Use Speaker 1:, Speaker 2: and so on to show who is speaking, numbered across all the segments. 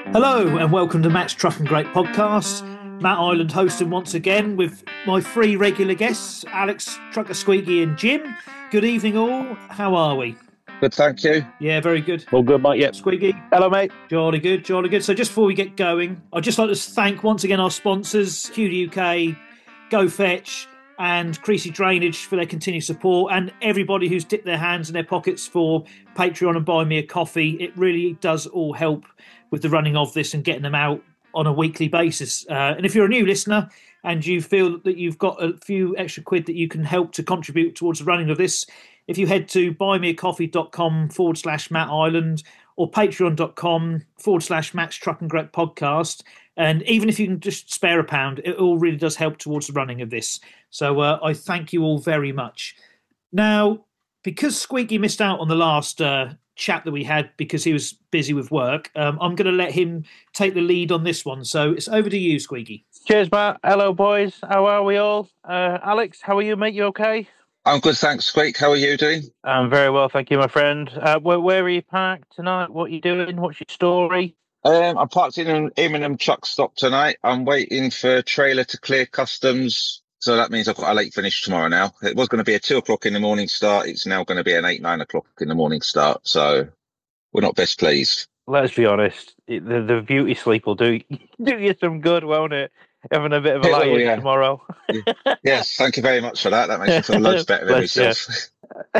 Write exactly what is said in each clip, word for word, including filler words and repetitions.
Speaker 1: Hello and welcome to Matt's Truck and Great podcast. Matt Ireland hosting once again with my three regular guests, Alex, Trucker Squeaky and Jim. Good evening all. How are we?
Speaker 2: Good, thank you.
Speaker 1: Yeah, very good.
Speaker 3: All good, mate, yep.
Speaker 1: Squeaky?
Speaker 3: Hello, mate.
Speaker 1: Jolly good, jolly good. So just before we get going, I'd just like to thank once again our sponsors, Q D U K, GoFetch and Creasy Drainage for their continued support, and everybody who's dipped their hands in their pockets for Patreon and Buy Me a Coffee. It really does all help with the running of this and getting them out on a weekly basis. Uh, and if you're a new listener and you feel that you've got a few extra quid that you can help to contribute towards the running of this, if you head to buymeacoffee.com forward slash Matt Ireland or patreon.com forward slash Matt's Truck and Great podcast, and even if you can just spare a pound, it all really does help towards the running of this. So uh, I thank you all very much. Now, because Squeaky missed out on the last uh, chat that we had because he was busy with work, um, I'm going to let him take the lead on this one. So it's over to you, Squeaky.
Speaker 3: Cheers, Matt. Hello, boys. How are we all? Uh, Alex, how are you, mate? You okay?
Speaker 2: I'm good, thanks, Squeak. How are you doing?
Speaker 3: I'm very well, thank you, my friend. Uh, where, where are you parked tonight? What are you doing? What's your story?
Speaker 2: Um, I parked in an Immingham truck stop tonight. I'm waiting for a trailer to clear customs. So that means I've got a late finish tomorrow now. It was going to be a two o'clock in the morning start. It's now going to be an eight, nine o'clock in the morning start. So we're not best pleased.
Speaker 3: Let's be honest. It, the, the beauty sleep will do, do you some good, won't it? Having a bit of a lie in
Speaker 2: yeah.
Speaker 3: tomorrow.
Speaker 2: Yes, thank you very much for that. That makes me feel loads better than myself.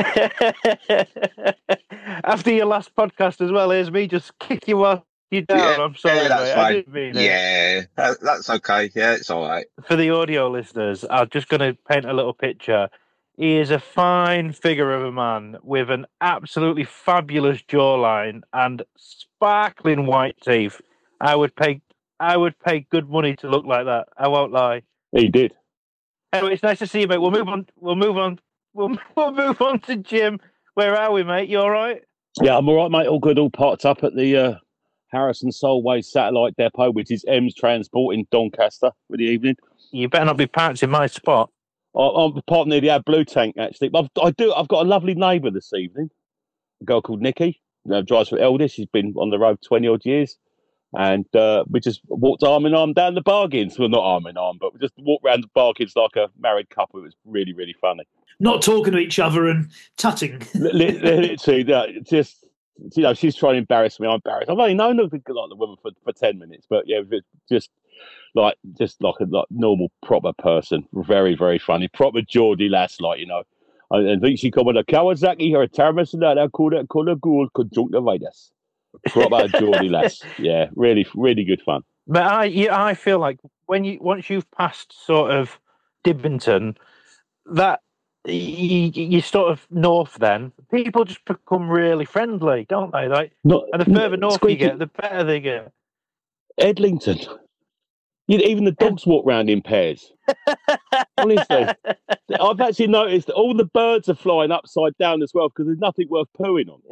Speaker 3: After your last podcast as well, here's me just kick you off. You down.
Speaker 2: Yeah,
Speaker 3: I'm sorry,
Speaker 2: yeah, that's
Speaker 3: mate.
Speaker 2: fine.
Speaker 3: I didn't mean it.
Speaker 2: Yeah, that, that's okay. Yeah, it's all right.
Speaker 3: For the audio listeners, I'm just going to paint a little picture. He is a fine figure of a man with an absolutely fabulous jawline and sparkling white teeth. I would pay, I would pay good money to look like that. I won't lie.
Speaker 4: He did.
Speaker 3: Anyway, it's nice to see you, mate. We'll move on. We'll move on. We'll, we'll move on to Jim. Where are we, mate? You all right?
Speaker 4: Yeah, I'm all right, mate. All good. All parked up at the uh, Harrison Solway Satellite Depot, which is M's Transport in Doncaster for the evening.
Speaker 3: You better not be parked in my spot.
Speaker 4: I, I'm parked near the Ad Blue Tank, actually. But I've, I do. I've got a lovely neighbour this evening, a girl called Nikki. You know, drives for Eldest. She's been on the road twenty odd years, and uh, we just walked arm in arm down the bargains. Well, not arm in arm, but we just walked around the bargains like a married couple. It was really, really funny.
Speaker 1: Not talking to each other and tutting.
Speaker 4: Literally, no, just, you know, she's trying to embarrass me. I'm embarrassed. I've only known her like the woman for, for ten minutes, but yeah, just like just like a like normal proper person. Very, very funny. Proper Geordie lass, like, you know. I, I think she called it a Kawasaki or a Terrace and that. I called it called a gold conjunctivitis. Proper Geordie lass. Yeah, really, really good fun.
Speaker 3: But I, yeah, I feel like when you once you've passed sort of Dibbington, that you, you sort of north, then people just become really friendly, don't they? Like,
Speaker 4: Not,
Speaker 3: and the further north
Speaker 4: Squeaky,
Speaker 3: you get, the better they get.
Speaker 4: Edlington. You, even the dogs walk round in pairs. Honestly, I've actually noticed that all the birds are flying upside down as well because there's nothing worth pooing on.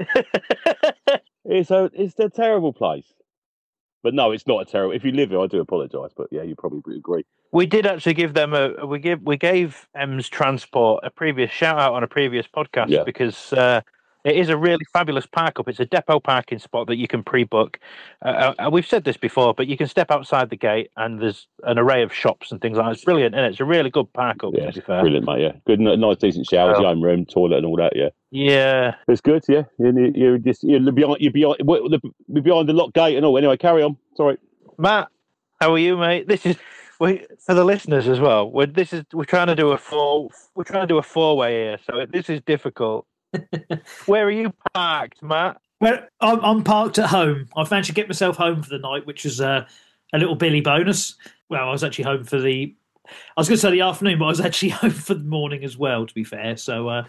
Speaker 4: It's a it's a terrible place. But no, it's not a terrible. If you live here, I do apologise, but yeah, you probably would agree.
Speaker 3: We did actually give them a we give we gave M's Transport a previous shout out on a previous podcast
Speaker 4: Yeah.
Speaker 3: because uh, it is a really fabulous park up. It's a depot parking spot that you can pre-book. Uh, uh, we've said this before, but you can step outside the gate and there's an array of shops and things like that. It's brilliant, and it? It's a really good park up.
Speaker 4: Yeah,
Speaker 3: to be fair,
Speaker 4: brilliant, mate. Yeah, good, nice, decent showers,
Speaker 3: Oh.
Speaker 4: your own room, toilet, and all that. Yeah,
Speaker 3: yeah.
Speaker 4: it's good. Yeah, you you just you're behind you're behind you're behind the lock gate and all. Anyway, carry on. Sorry,
Speaker 3: Matt, how are you, mate? This is we, for the listeners as well. We're, this is we're trying to do a four. We're trying to do a four-way here, so this is difficult. Where are you parked, Matt?
Speaker 1: Well, I'm, I'm parked at home. I've managed to get myself home for the night, which is uh, a little Billy bonus. Well, I was actually home for the... I was going to say the afternoon, but I was actually home for the morning as well, to be fair. So, uh,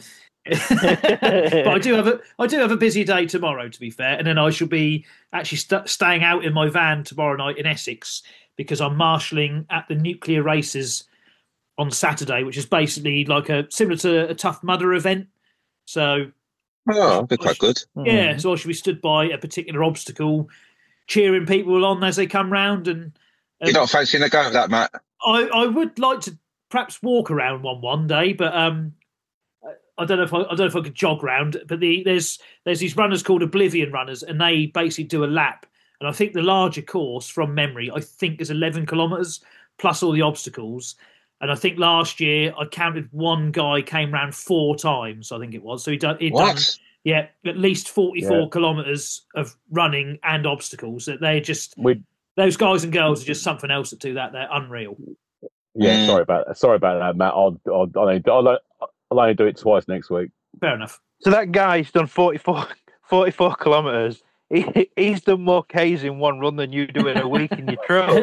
Speaker 1: but I do have a I do have a busy day tomorrow, to be fair, and then I shall be actually st- staying out in my van tomorrow night in Essex because I'm marshalling at the Nuclear Races on Saturday, which is basically like a similar to a Tough Mudder event. So,
Speaker 2: Oh, that'd be quite good.
Speaker 1: yeah, so I should be stood by a particular obstacle, cheering people on as they come round. And, and
Speaker 2: You're not fancying a go at that, Matt?
Speaker 1: I, I would like to perhaps walk around one one day, but um, I don't know if I, I don't know if I could jog round. But the, there's there's these runners called Oblivion runners, and they basically do a lap And I think the larger course, from memory, I think is eleven kilometres plus all the obstacles. And I think last year I counted one guy came round four times, I think it was. So he done, he'd
Speaker 2: What?
Speaker 1: done yeah, at least forty-four
Speaker 4: Yeah.
Speaker 1: kilometres of running and obstacles. That they just
Speaker 4: We,
Speaker 1: those guys and girls are just something else that do that. They're unreal.
Speaker 4: yeah,
Speaker 2: Mm.
Speaker 4: sorry about that. Sorry about that, Matt. I'll, I'll, I'll, only, I'll, I'll only do it twice next week.
Speaker 1: Fair enough.
Speaker 3: So that guy's done forty-four, forty-four kilometres. He, he's done more Ks in one run than you do in a week in your truck.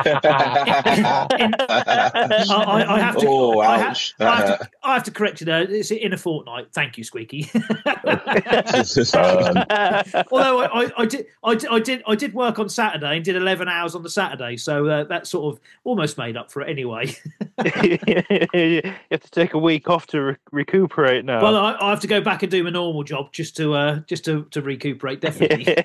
Speaker 1: I, I have to.
Speaker 2: Oh,
Speaker 1: I, ha-
Speaker 2: ouch.
Speaker 1: I, have to I have to correct you there. It's in a fortnight. Thank you, Squeaky.
Speaker 4: Um,
Speaker 1: Although I, I, I did, I did, I did, I did work on Saturday and did eleven hours on the Saturday, so uh, that sort of almost made up for it anyway.
Speaker 3: You have to take a week off to re- recuperate now.
Speaker 1: Well, I, I have to go back and do my normal job just to, uh, just to, to recuperate. Definitely.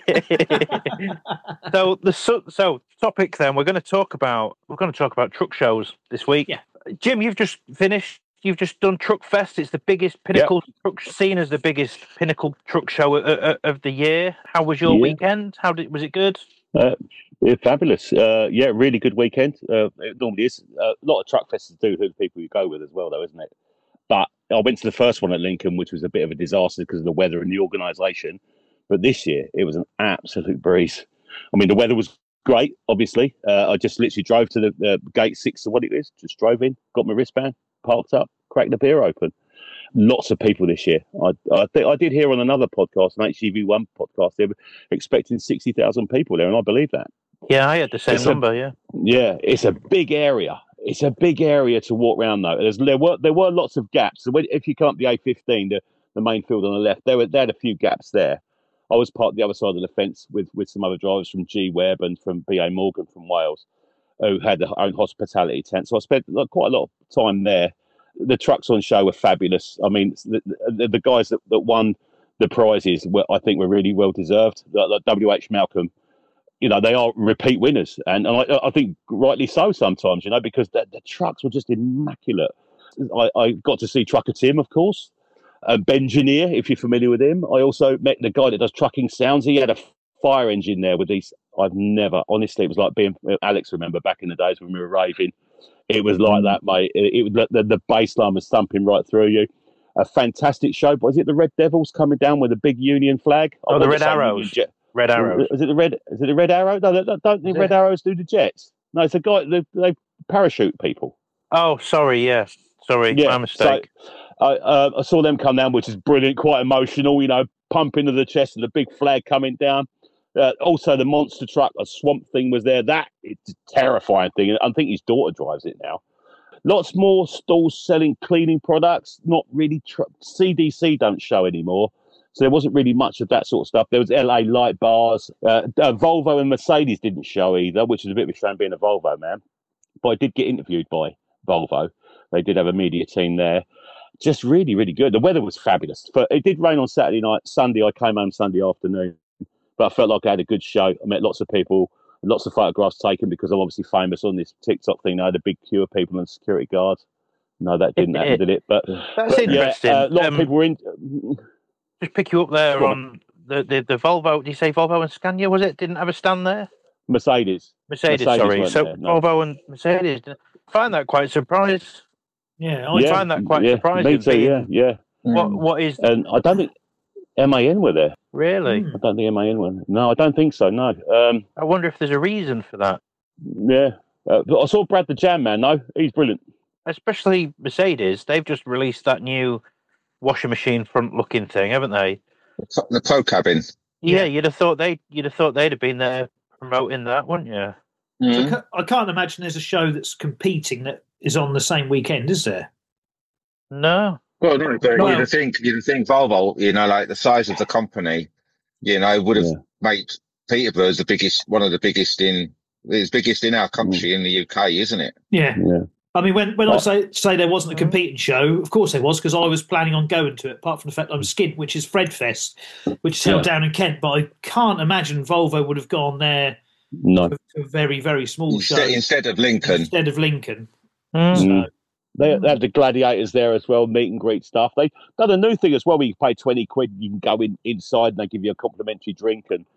Speaker 3: so the so, so topic then we're going to talk about we're going to talk about truck shows this week.
Speaker 1: Yeah.
Speaker 3: Jim, you've just finished. You've just done Truck Fest. It's the biggest pinnacle truck seen as the biggest pinnacle truck show of, of, of the year. How was your
Speaker 4: Yeah.
Speaker 3: weekend? How did was it good?
Speaker 4: Uh, yeah, fabulous. Uh, yeah, really good weekend. Uh, it normally is. Uh, a lot of truck fests do who the people you go with as well, though, isn't it? But I went to the first one at Lincoln, which was a bit of a disaster because of the weather and the organisation. But this year, it was an absolute breeze. I mean, the weather was great, obviously. Uh, I just literally drove to the uh, gate six or what it is, just drove in, got my wristband, parked up, cracked the beer open. Lots of people this year. I, I think I did hear on another podcast, an H G V one podcast, they were expecting sixty thousand people there, and I believe that.
Speaker 3: Yeah, I had the same
Speaker 4: It's a-
Speaker 3: number. Yeah.
Speaker 4: Yeah, it's a big area. It's a big area to walk around, though. There's, there were there were lots of gaps. So when, if you come up the A fifteen, the, the main field on the left, there were there had a few gaps there. I was part of the other side of the fence with, with some other drivers from G Webb and from B A Morgan from Wales, who had their own hospitality tent. So I spent like, quite a lot of time there. The trucks on show were fabulous. I mean, the, the, the guys that, that won the prizes were, I think, were really well deserved. Like, like W H Malcolm, you know, they are repeat winners, and, and I, I think rightly so sometimes, you know, because the, the trucks were just immaculate. I, I got to see Trucker Tim, of course, uh, Bengineer, if you're familiar with him. I also met the guy that does Trucking Sounds. He had a fire engine there with these. I've never, honestly, it was like being Alex. Remember back in the days when we were raving, it was like that, mate. It, it was the, the bass line was thumping right through you. A fantastic show. Was it the Red Devils coming down with a big Union flag?
Speaker 3: Oh,
Speaker 4: I
Speaker 3: the
Speaker 4: want
Speaker 3: Red
Speaker 4: to say Union
Speaker 3: Arrows.
Speaker 4: Jet.
Speaker 3: Red Arrows.
Speaker 4: Is it the red? Is it the Red Arrow? No, don't, don't the
Speaker 3: Is
Speaker 4: Red
Speaker 3: it?
Speaker 4: Arrows do the jets. No, it's a guy. They, they parachute people.
Speaker 3: Oh, sorry. Yeah, sorry. My mistake.
Speaker 4: So, I, uh, I saw them come down, which is brilliant, quite emotional. You know, pump into the chest and the big flag coming down. Uh, also, the monster truck, a Swamp Thing, was there. That it's a terrifying thing. I think his daughter drives it now. Lots more stalls selling cleaning products. Not really. Tr- C D C don't show anymore. So there wasn't really much of that sort of stuff. There was L A light bars. Uh, uh, Volvo and Mercedes didn't show either, which is a bit of a shame being a Volvo man. But I did get interviewed by Volvo. They did have a media team there. Just really, really good. The weather was fabulous. But it did rain on Saturday night. Sunday, I came home Sunday afternoon. But I felt like I had a good show. I met lots of people, lots of photographs taken because I'm obviously famous on this TikTok thing. I had a big queue of people and security guards. No, that didn't happen, did it? But
Speaker 3: That's
Speaker 4: but,
Speaker 3: interesting.
Speaker 4: Yeah, uh, a lot
Speaker 3: Um,
Speaker 4: of people were in.
Speaker 3: Just pick you up there
Speaker 4: Go
Speaker 3: on the, the, the Volvo. Did you say Volvo and Scania? Was it? Didn't have a stand there?
Speaker 4: Mercedes.
Speaker 3: Mercedes,
Speaker 4: Mercedes
Speaker 3: sorry.
Speaker 4: weren't
Speaker 3: So
Speaker 4: there, no.
Speaker 3: Volvo and Mercedes. I find that quite surprised.
Speaker 1: Yeah,
Speaker 3: I
Speaker 1: I,
Speaker 3: find that quite
Speaker 4: yeah,
Speaker 3: surprising.
Speaker 4: Me too, yeah,
Speaker 3: being-
Speaker 4: yeah.
Speaker 3: What What is
Speaker 4: And I don't think M A N were there.
Speaker 3: really?
Speaker 1: Hmm.
Speaker 4: I don't think M A N were. No, I don't think so. No. Um,
Speaker 3: I wonder if there's a reason for that.
Speaker 4: yeah. Uh, but I saw Brad the Jam Man. though. He's brilliant.
Speaker 3: Especially Mercedes. They've just released that new washing machine front looking thing, haven't they?
Speaker 2: The pro cabin.
Speaker 3: Yeah,
Speaker 1: Yeah.
Speaker 3: you'd have thought they you'd have thought they'd have been there promoting that, wouldn't you?
Speaker 1: I
Speaker 2: Mm.
Speaker 1: ca- I can't imagine there's a show that's competing that is on the same weekend, is there?
Speaker 3: No.
Speaker 2: Well, no, but
Speaker 1: No.
Speaker 2: you'd think you'd think Volvo, you know, like the size of the company, you know, would have
Speaker 4: Yeah.
Speaker 2: made Peterborough the biggest, one of the biggest in, it's biggest in our country in the U K, isn't it?
Speaker 1: Yeah.
Speaker 4: Yeah.
Speaker 1: I mean, when, when I
Speaker 4: Oh.
Speaker 1: say say there wasn't a competing show, of course there was, because I was planning on going to it, apart from the fact I'm skint, which is Fredfest, which is held
Speaker 4: Yeah.
Speaker 1: down in Kent. But I can't imagine Volvo would have gone there
Speaker 4: No.
Speaker 1: to a very, very small show
Speaker 2: Instead, instead of Lincoln.
Speaker 1: instead of Lincoln.
Speaker 3: Mm.
Speaker 4: Mm. They, they had the gladiators there as well, meet and greet stuff. They done a new thing as well where you pay twenty quid, you can go in inside and they give you a complimentary drink. And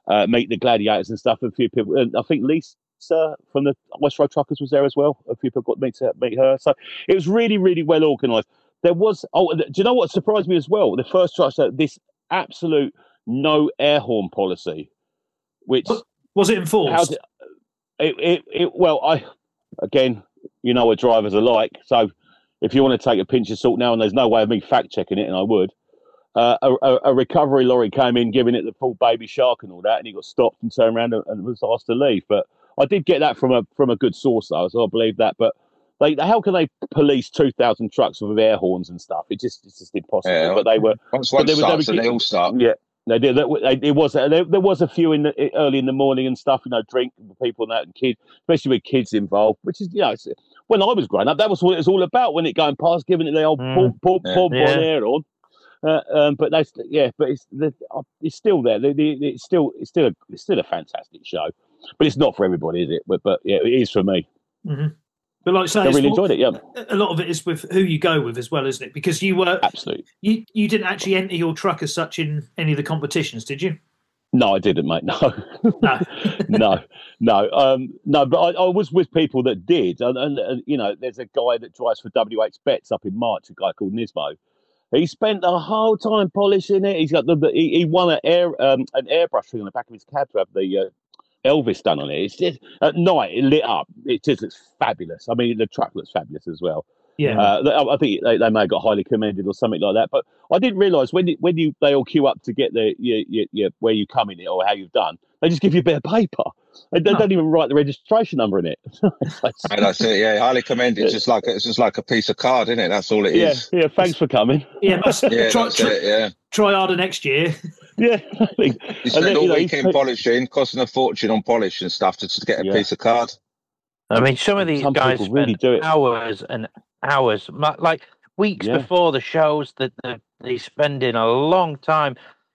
Speaker 4: uh, meet the gladiators and stuff. A few people, and I think Lisa from the West Road Truckers was there as well. A few people got me to meet her. So it was really, really well organised. There was, oh, do you know what surprised me as well? The first truck show, this absolute no air horn policy, which
Speaker 1: was it enforced?
Speaker 4: It, it, it, it, well, I again, you know what drivers are like. So if you want to take a pinch of salt now, and there's no way of me fact checking it, and I would. Uh, a, a, a recovery lorry came in, giving it the full baby shark and all that, and he got stopped and turned around and, and was asked to leave. But I did get that from a from a good source, though, so I believe that. But they, how can they police two thousand trucks with air horns and stuff? It just it's just impossible.
Speaker 2: Yeah,
Speaker 4: but they were
Speaker 2: once one
Speaker 4: they were,
Speaker 2: starts,
Speaker 4: they, were,
Speaker 2: they all start.
Speaker 4: Yeah, they did. They, it was there, there was a few in the, early in the morning and stuff. You know, drinking people and that, and kids, especially with kids involved. Which is, you know, it's, when I was growing up, that was what it was all about. When it going past, giving it the old
Speaker 3: Mm.
Speaker 4: pull, pull,
Speaker 2: Yeah.
Speaker 4: pull,
Speaker 3: Yeah.
Speaker 4: on air on. Uh, um, but that's yeah, but it's the, it's still there. The, the, it's still it's still a, it's still a fantastic show, but it's not for everybody, is it? But but yeah, it is for me.
Speaker 1: Mm-hmm. But like I say,
Speaker 4: I
Speaker 1: it's
Speaker 4: really
Speaker 1: more-
Speaker 4: enjoyed it. Yeah,
Speaker 1: a lot of it is with who you go with as well, isn't it? Because you were
Speaker 4: absolutely.
Speaker 1: you you didn't actually enter your truck as such in any of the competitions, did you?
Speaker 4: No, I didn't, mate. No,
Speaker 1: No.
Speaker 4: no, no, um, no. But I, I was with people that did, and, and, and you know, there's a guy that drives for W H Bets up in March, a guy called Nismo. He spent the whole time polishing it. He's got the, the he, he won an air um, an airbrush thing on the back of his cab to have the uh, Elvis done on it. It's just at night it lit up. It just looks fabulous. I mean, the truck looks fabulous as well.
Speaker 1: Yeah.
Speaker 4: Uh, I think they, they may have got highly commended or something like that. But I didn't realise when you, when you they all queue up to get the you, you, you, where you come in it or how you've done, they just give you a bit of paper. They, they
Speaker 1: No.
Speaker 4: don't even write the registration number in it.
Speaker 2: And that's it. Yeah, highly commended. It's just like it's just like a piece of card, isn't it? That's all it
Speaker 4: yeah,
Speaker 2: is.
Speaker 4: yeah. Thanks for coming.
Speaker 1: Yeah, must
Speaker 2: Yeah,
Speaker 1: try,
Speaker 2: that's
Speaker 1: try,
Speaker 2: it. Yeah.
Speaker 1: try harder next year.
Speaker 4: Yeah, I think.
Speaker 2: You
Speaker 4: And
Speaker 2: spend
Speaker 4: then,
Speaker 2: all
Speaker 4: you know,
Speaker 2: weekend
Speaker 4: he's-
Speaker 2: polishing, costing a fortune on polish and stuff to just get a
Speaker 4: Yeah.
Speaker 2: piece of card.
Speaker 3: I mean, some of these
Speaker 4: Some
Speaker 3: guys
Speaker 4: people really
Speaker 3: spend
Speaker 4: do it.
Speaker 3: hours and hours, ma- like weeks
Speaker 4: Yeah.
Speaker 3: before the shows, that they, they spend in a long time.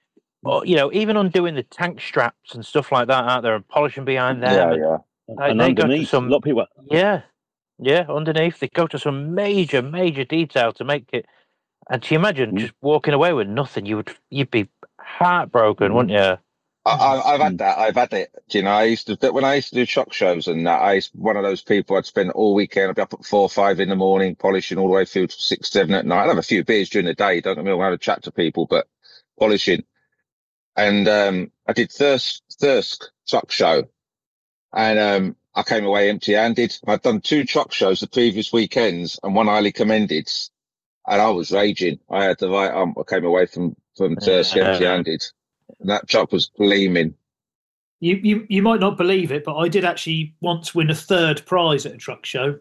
Speaker 3: Or, you know, even undoing the tank straps and stuff like that out there and polishing behind them. and-
Speaker 2: yeah.
Speaker 3: Like,
Speaker 4: and
Speaker 3: they go to
Speaker 4: underneath,
Speaker 3: some-
Speaker 4: a lot of people.
Speaker 3: Yeah, yeah, underneath. They go to some major, major detail to make it. And can you imagine
Speaker 4: Mm.
Speaker 3: just walking away with nothing? You would, you'd be heartbroken,
Speaker 4: Mm.
Speaker 3: wouldn't you?
Speaker 2: I, I, I've
Speaker 4: Mm.
Speaker 2: had that. I've had it. Do you know, I used to when I used to do truck shows and that. I used one of those people. I'd spend all weekend. I'd be up at four, or five in the morning, polishing all the way through to six, seven at night. I'd have a few beers during the day. Don't get me wrong. I had a chat to people, but polishing. And um, I did Thirsk Thirsk truck show, and um, I came away empty-handed. I'd done two truck shows the previous weekends and one highly commended, and I was raging. I had the right. Um, I came away from from Thirsk
Speaker 3: Yeah.
Speaker 2: empty-handed. And that truck was gleaming.
Speaker 1: You, you you might not believe it, but I did actually once win a third prize at a truck show.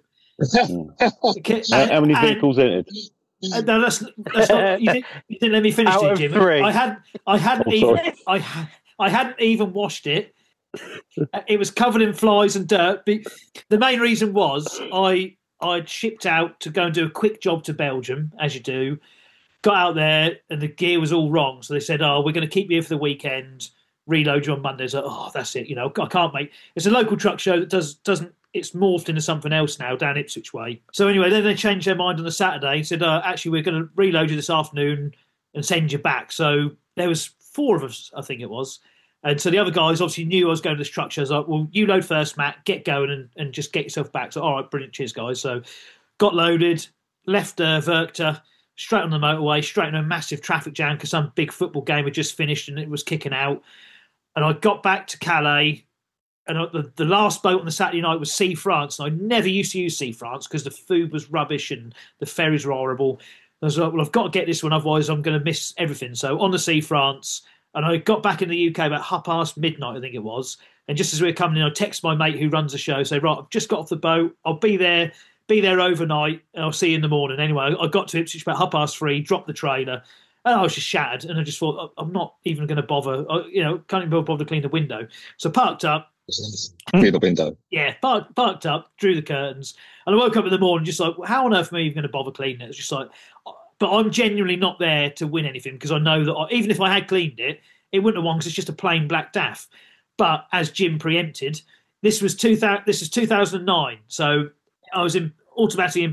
Speaker 1: Okay,
Speaker 4: How, how many
Speaker 1: and-
Speaker 4: vehicles entered?
Speaker 1: Uh, no, that's, that's not. You didn't, you didn't let me finish,
Speaker 3: Out
Speaker 1: did
Speaker 3: of
Speaker 1: you, Jim?
Speaker 3: three.
Speaker 1: I had, I hadn't
Speaker 4: Oh,
Speaker 1: even,
Speaker 4: sorry.
Speaker 1: I, ha- I hadn't even washed it. It was covered in flies and dirt. But the main reason was I, I'd shipped out to go and do a quick job to Belgium, as you do. Got out there and the gear was all wrong, so they said, "Oh, we're going to keep you here for the weekend. Reload you on Monday." So, oh, that's it. You know, I can't make. It's a local truck show that does doesn't. It's morphed into something else now down Ipswich way. So anyway, then they changed their mind on the Saturday and said, uh, actually, we're going to reload you this afternoon and send you back. So there was four of us, I think it was. And so the other guys obviously knew I was going to this truck show. I was like, well, you load first, Matt, get going and, and just get yourself back. So, all right, brilliant. Cheers, guys. So got loaded, left uh, Werchter, straight on the motorway, straight in a massive traffic jam because some big football game had just finished and it was kicking out. And I got back to Calais. And the, the last boat on the Saturday night was Sea France. And I never used to use Sea France because the food was rubbish and the ferries were horrible. I was like, well, I've got to get this one, otherwise I'm going to miss everything. So on the Sea France, and I got back in the U K about half past midnight, I think it was. And just as we were coming in, I text my mate who runs the show, say, right, I've just got off the boat. I'll be there, be there overnight, and I'll see you in the morning. Anyway, I got to Ipswich about half past three, dropped the trailer, and I was just shattered. And I just thought, I'm not even going to bother, I, you know, can't even bother to clean the window. So parked up.
Speaker 2: Through the window.
Speaker 1: Yeah, parked, parked up, drew the curtains, and I woke up in the morning just like, how on earth am I even going to bother cleaning it? It's just like, but I'm genuinely not there to win anything because I know that I, even if I had cleaned it, it wouldn't have won because it's just a plain black daff. But as Jim preempted, this was two thousand. This is two thousand nine, so I was in automatically in best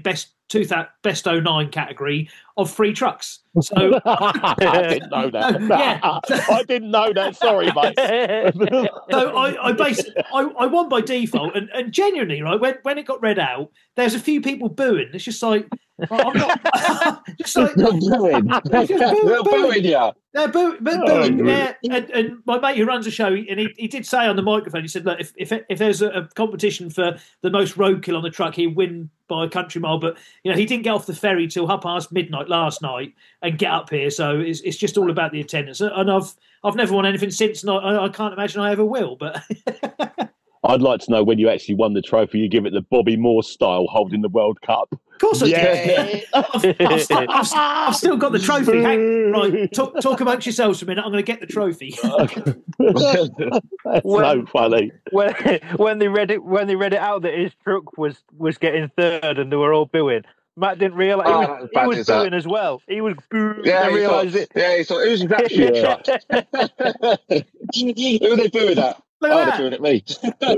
Speaker 1: two thousand best oh nine category of free trucks. So
Speaker 4: I didn't know that.
Speaker 1: Yeah.
Speaker 4: I didn't know that. Sorry, mate.
Speaker 1: So I, I basically I, I won by default, and, and genuinely, right, when when it got read out, there's a few people booing. It's just like well, I'm not just like
Speaker 2: They're booing.
Speaker 1: They're just boo-
Speaker 2: They're
Speaker 1: booing.
Speaker 2: booing you.
Speaker 1: they're boo- boo-
Speaker 4: Oh,
Speaker 1: booing.
Speaker 4: really?
Speaker 1: Yeah, and, and my mate who runs a show, and he, he did say on the microphone, he said, look, if if, if there's a, a competition for the most roadkill on the truck, he'd win by a country mile. But you know, he didn't get off the ferry till half past midnight last night and get up here. So it's it's just all about the attendance. And I've I've never won anything since, and I, I can't imagine I ever will. But
Speaker 4: I'd like to know when you actually won the trophy. You give it the Bobby Moore style, holding the World Cup.
Speaker 1: of course I
Speaker 4: Yeah.
Speaker 1: did. I've, I've, still, I've, I've still got the trophy. Hang, right, talk, talk amongst yourselves for a minute. I'm going to get the trophy.
Speaker 4: That's
Speaker 3: Well-
Speaker 4: so funny.
Speaker 3: when when they read it when they read it out that his truck was was getting third and they were all booing. Matt didn't realise he
Speaker 2: Oh,
Speaker 3: was,
Speaker 2: that was
Speaker 3: he
Speaker 2: bad,
Speaker 3: was
Speaker 2: is that?
Speaker 3: booing as well. He was booing.
Speaker 2: Yeah,
Speaker 3: I
Speaker 2: he thought,
Speaker 3: realised it.
Speaker 2: yeah, he thought it was his actual
Speaker 4: Yeah.
Speaker 2: truck. Who are they booing at?
Speaker 1: Look
Speaker 2: Oh,
Speaker 1: at
Speaker 2: they're
Speaker 1: that.
Speaker 2: booing at me.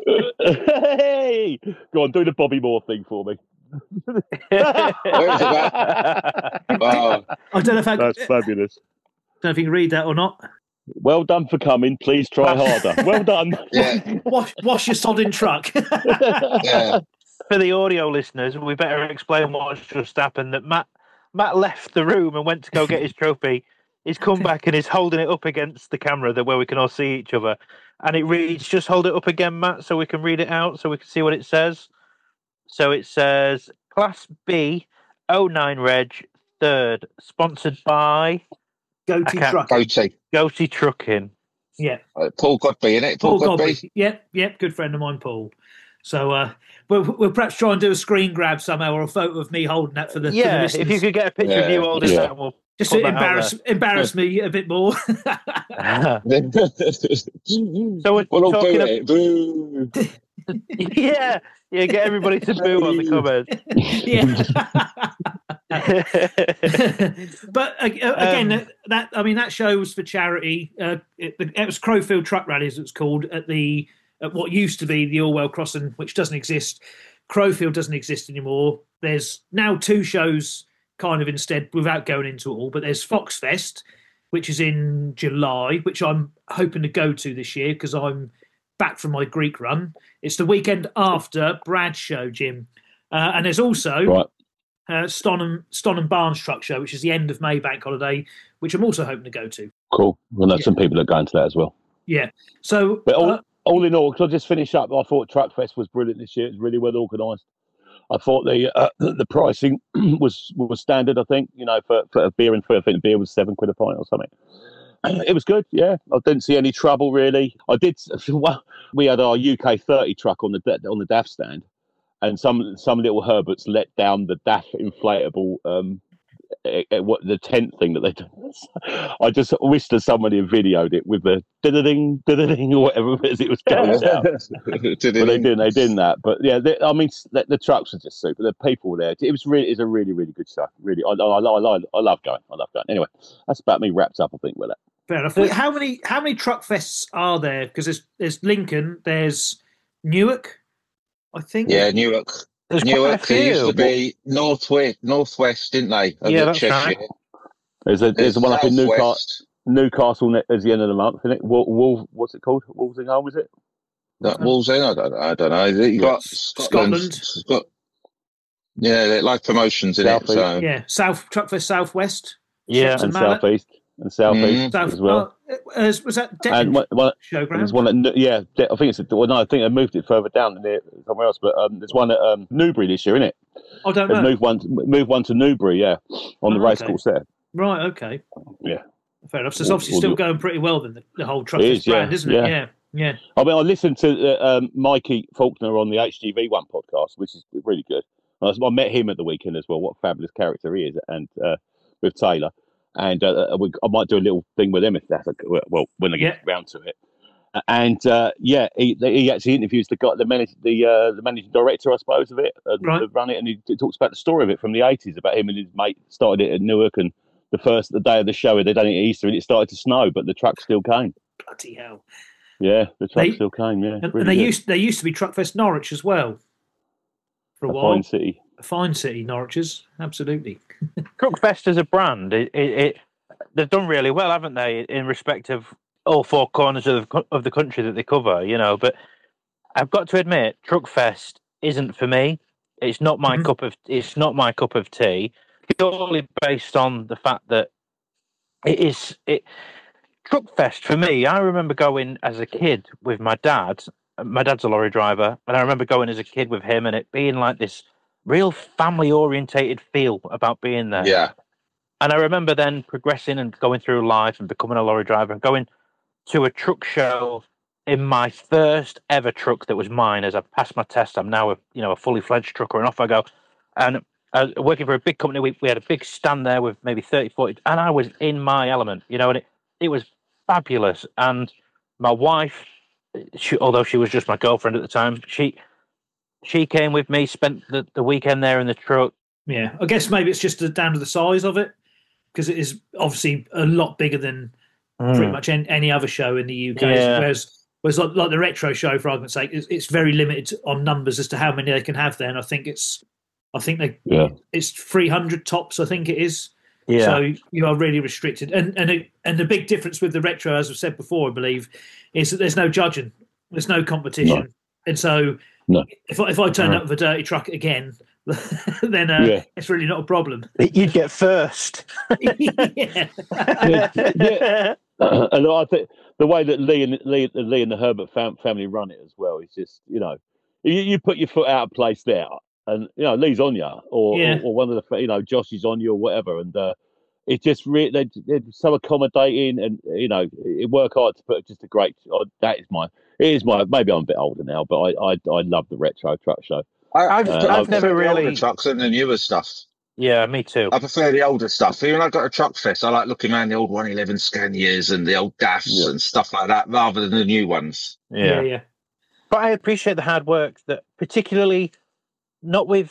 Speaker 4: Hey, go on, do the Bobby Moore thing for me.
Speaker 2: Where is it at? Oh,
Speaker 1: I don't know if I,
Speaker 4: That's
Speaker 1: don't
Speaker 4: fabulous.
Speaker 1: know if you can read that or not.
Speaker 4: Well done for coming. Please try harder. Well done.
Speaker 2: yeah,
Speaker 1: Wash, wash your sodding truck.
Speaker 2: yeah.
Speaker 3: For the audio listeners, we better explain what's just happened. That Matt Matt left the room and went to go get his trophy. He's come back and he's holding it up against the camera that where we can all see each other. And it reads, just hold it up again, Matt, so we can read it out, so we can see what it says. So it says Class B oh nine Reg third, sponsored by
Speaker 1: Go
Speaker 3: I
Speaker 1: to
Speaker 3: can't-
Speaker 1: truck.
Speaker 2: Goatee.
Speaker 3: Goatee Trucking.
Speaker 1: Yeah.
Speaker 2: Uh, Paul Godby, innit? Paul,
Speaker 1: Paul
Speaker 2: Godby.
Speaker 1: Godby. Yep, yep, good friend of mine, Paul. So uh, we'll, we'll perhaps try and do a screen grab somehow or a photo of me holding that for the,
Speaker 3: Yeah,
Speaker 1: for the
Speaker 3: if you
Speaker 1: listeners.
Speaker 3: could get a picture of
Speaker 2: Yeah.
Speaker 3: you holding
Speaker 4: Yeah.
Speaker 3: that, we'll
Speaker 1: Just
Speaker 3: put
Speaker 1: to
Speaker 3: that out
Speaker 1: embarrass embarrass me a bit more.
Speaker 3: So we're
Speaker 2: We'll all
Speaker 3: talking
Speaker 2: boo
Speaker 3: ab-
Speaker 2: it. Boo.
Speaker 3: yeah, yeah, get everybody to boo on the comments.
Speaker 1: But uh, again,
Speaker 3: Um,
Speaker 1: that I mean, that show was for charity. Uh, it, it was Crowfield Truck Rally, as it was called, at the at what used to be the Orwell Crossing, which doesn't exist. Crowfield doesn't exist anymore. There's now two shows, kind of instead, without going into it all. But there's Foxfest, which is in July, which I'm hoping to go to this year because I'm back from my Greek run. It's the weekend after Brad's show, Jim. Uh, and there's also
Speaker 4: Right.
Speaker 1: uh, Stonham, Stonham Barnes Truck Show, which is the end of May Bank Holiday, which I'm also hoping to go to.
Speaker 4: Cool. Well, there's
Speaker 1: Yeah.
Speaker 4: some people that go into that as well.
Speaker 1: Yeah. So,
Speaker 4: But all,
Speaker 1: uh,
Speaker 4: all in all, because I just finished up, I thought Truckfest was brilliant this year. It was really well organised. I thought the uh, the pricing was was standard. I think you know for, for a beer and for I think the beer was seven quid a pint or something. It was good. Yeah, I didn't see any trouble really. I did. Well, we had our U K thirty truck on the on the D A F stand, and some some little Herberts let down the D A F inflatable. Um, eh, eh, what the tent thing that they do. I just wish that somebody had videoed it with the ding ding or whatever it is it was going down. But they didn't. They didn't that. But yeah, they, I mean, the, the trucks were just super. The people were there. It was really, it's a really, really good show. Really, I, I, I, I, I love going. I love going. Anyway, that's about me wrapped up. I think with that.
Speaker 1: fair enough. Wait, how many how many truck fests are there? Because there's there's Lincoln, there's Newark, I think.
Speaker 2: Yeah, Newark.
Speaker 3: There's quite a
Speaker 2: Newark. They used
Speaker 3: few.
Speaker 2: to be northwest, northwest, didn't they? Of
Speaker 3: Yeah,
Speaker 2: the
Speaker 3: that's
Speaker 2: Cheshire.
Speaker 3: right.
Speaker 4: There's a there's one up in Newcastle.
Speaker 2: Southwest.
Speaker 4: Newcastle ne- at the end of the month, isn't it? Wolf, Wolf what's it called? Wolverhampton, is it?
Speaker 2: That Wolverhampton, I don't, I don't know. You got Scotland.
Speaker 1: Scotland.
Speaker 2: Scot- yeah, they're like promotions in it.
Speaker 4: South
Speaker 2: So
Speaker 1: Yeah, South Truck Fest Southwest.
Speaker 3: Yeah,
Speaker 1: Shepton
Speaker 4: And
Speaker 1: Mallet.
Speaker 4: southeast and southeast
Speaker 2: Mm.
Speaker 1: South
Speaker 4: as well.
Speaker 1: uh, uh, was that
Speaker 4: And
Speaker 1: Detton
Speaker 4: one, one,
Speaker 1: Showground?
Speaker 4: there's one at, yeah, I think it's a, well, no, I think they moved it further down near somewhere else. But um, there's one at um, Newbury this year, isn't it?
Speaker 1: I don't
Speaker 4: They've
Speaker 1: know.
Speaker 4: moved one, moved one to Newbury, yeah, on the
Speaker 1: Oh,
Speaker 4: race
Speaker 1: okay.
Speaker 4: course there.
Speaker 1: Right, okay.
Speaker 4: Yeah.
Speaker 1: Fair enough. So it's
Speaker 4: We'll-
Speaker 1: obviously
Speaker 4: we'll
Speaker 1: still
Speaker 4: do-
Speaker 1: going pretty well then, the, the whole Truck
Speaker 4: It
Speaker 1: Fest
Speaker 4: is, yeah,
Speaker 1: brand, isn't it?
Speaker 4: yeah.
Speaker 1: Yeah, yeah.
Speaker 4: I mean, I listened to uh, um, Mikey Faulkner on the H G V one podcast, which is really good. I, was- I met him at the weekend as well. What a fabulous character he is, and uh, with Taylor, and uh, we, I might do a little thing with him if that's a, well when I get
Speaker 1: Yeah.
Speaker 4: round to it. And uh, yeah, he he actually interviews the guy, the manage, the uh, the managing director, I suppose, of it, and
Speaker 1: Right.
Speaker 4: to run it, and he, he talks about the story of it from the eighties, about him and his mate started it at Newark, and the first the day of the show they done it at Easter, and it started to snow, but the truck still came.
Speaker 1: Bloody hell.
Speaker 4: Yeah, the truck
Speaker 1: They-
Speaker 4: still came. Yeah,
Speaker 1: And,
Speaker 4: really
Speaker 1: and they
Speaker 4: good.
Speaker 1: used they used to be Truck Fest Norwich as well for a
Speaker 4: A
Speaker 1: while.
Speaker 4: fine city.
Speaker 1: a fine city, Norwich's, absolutely.
Speaker 3: Truckfest as a brand, it, it, it they've done really well, haven't they, in respect of all four corners of the, of the country that they cover, you know. But I've got to admit, Truckfest isn't for me. It's not my
Speaker 1: Mhm.
Speaker 3: cup of it's not my cup of tea, purely based on the fact that it is it Truckfest for me. I remember going as a kid with my dad. My dad's a lorry driver, and I remember going as a kid with him, and it being like this real family orientated feel about being there.
Speaker 2: Yeah.
Speaker 3: And I remember then progressing and going through life and becoming a lorry driver and going to a truck show in my first ever truck that was mine. As I passed my test, I'm now a you know a fully fledged trucker, and off I go. And I was working for a big company. We, we had a big stand there with maybe thirty, forty, and I was in my element, you know, and it, it was fabulous. And my wife, she, although she was just my girlfriend at the time, she she came with me, spent the, the weekend there in the truck.
Speaker 1: Yeah, I guess maybe it's just the, down to the size of it, because it is obviously a lot bigger than pretty
Speaker 3: Mm.
Speaker 1: much any, any other show in the U K.
Speaker 3: Yeah.
Speaker 1: Whereas, whereas like, like the retro show, for argument's sake, it's, it's very limited on numbers as to how many they can have there. And I think it's, I think they,
Speaker 4: Yeah.
Speaker 1: it's three hundred tops. I think it is.
Speaker 3: Yeah.
Speaker 1: So you are really restricted. And and it, and the big difference with the retro, as I've said before, I believe, is that there's no judging, there's no competition,
Speaker 4: No.
Speaker 1: and so
Speaker 4: No.
Speaker 1: if I, if I turn
Speaker 3: No.
Speaker 1: up with a dirty truck again, then uh,
Speaker 4: Yeah.
Speaker 1: it's really not a problem.
Speaker 3: You'd get first.
Speaker 1: yeah.
Speaker 4: Yeah, yeah. And I think the way that Lee and Lee, Lee and the Herbert fam- family run it as well is just, you know, you, you put your foot out of place there, and you know Lee's on you, or,
Speaker 1: Yeah.
Speaker 4: or or one of the, you know, Josh is on you, or whatever, and uh, it just really they, they're so accommodating, and you know, it work hard to put just a great. Oh, that is my, it is my. Maybe I'm a bit older now, but I I, I love the retro truck show.
Speaker 2: I,
Speaker 3: I've-
Speaker 2: I
Speaker 4: I've
Speaker 2: prefer
Speaker 3: never
Speaker 2: the
Speaker 3: really-
Speaker 2: older trucks than the newer stuff.
Speaker 3: Yeah, me too.
Speaker 2: I prefer the older stuff. Even when I got a truck fest, I like looking around the old one eleven Scanias and the old D A Fs
Speaker 4: Yeah.
Speaker 2: and stuff like that, rather than the new ones.
Speaker 1: yeah,
Speaker 3: Yeah.
Speaker 1: yeah.
Speaker 3: But I appreciate the hard work that, particularly not with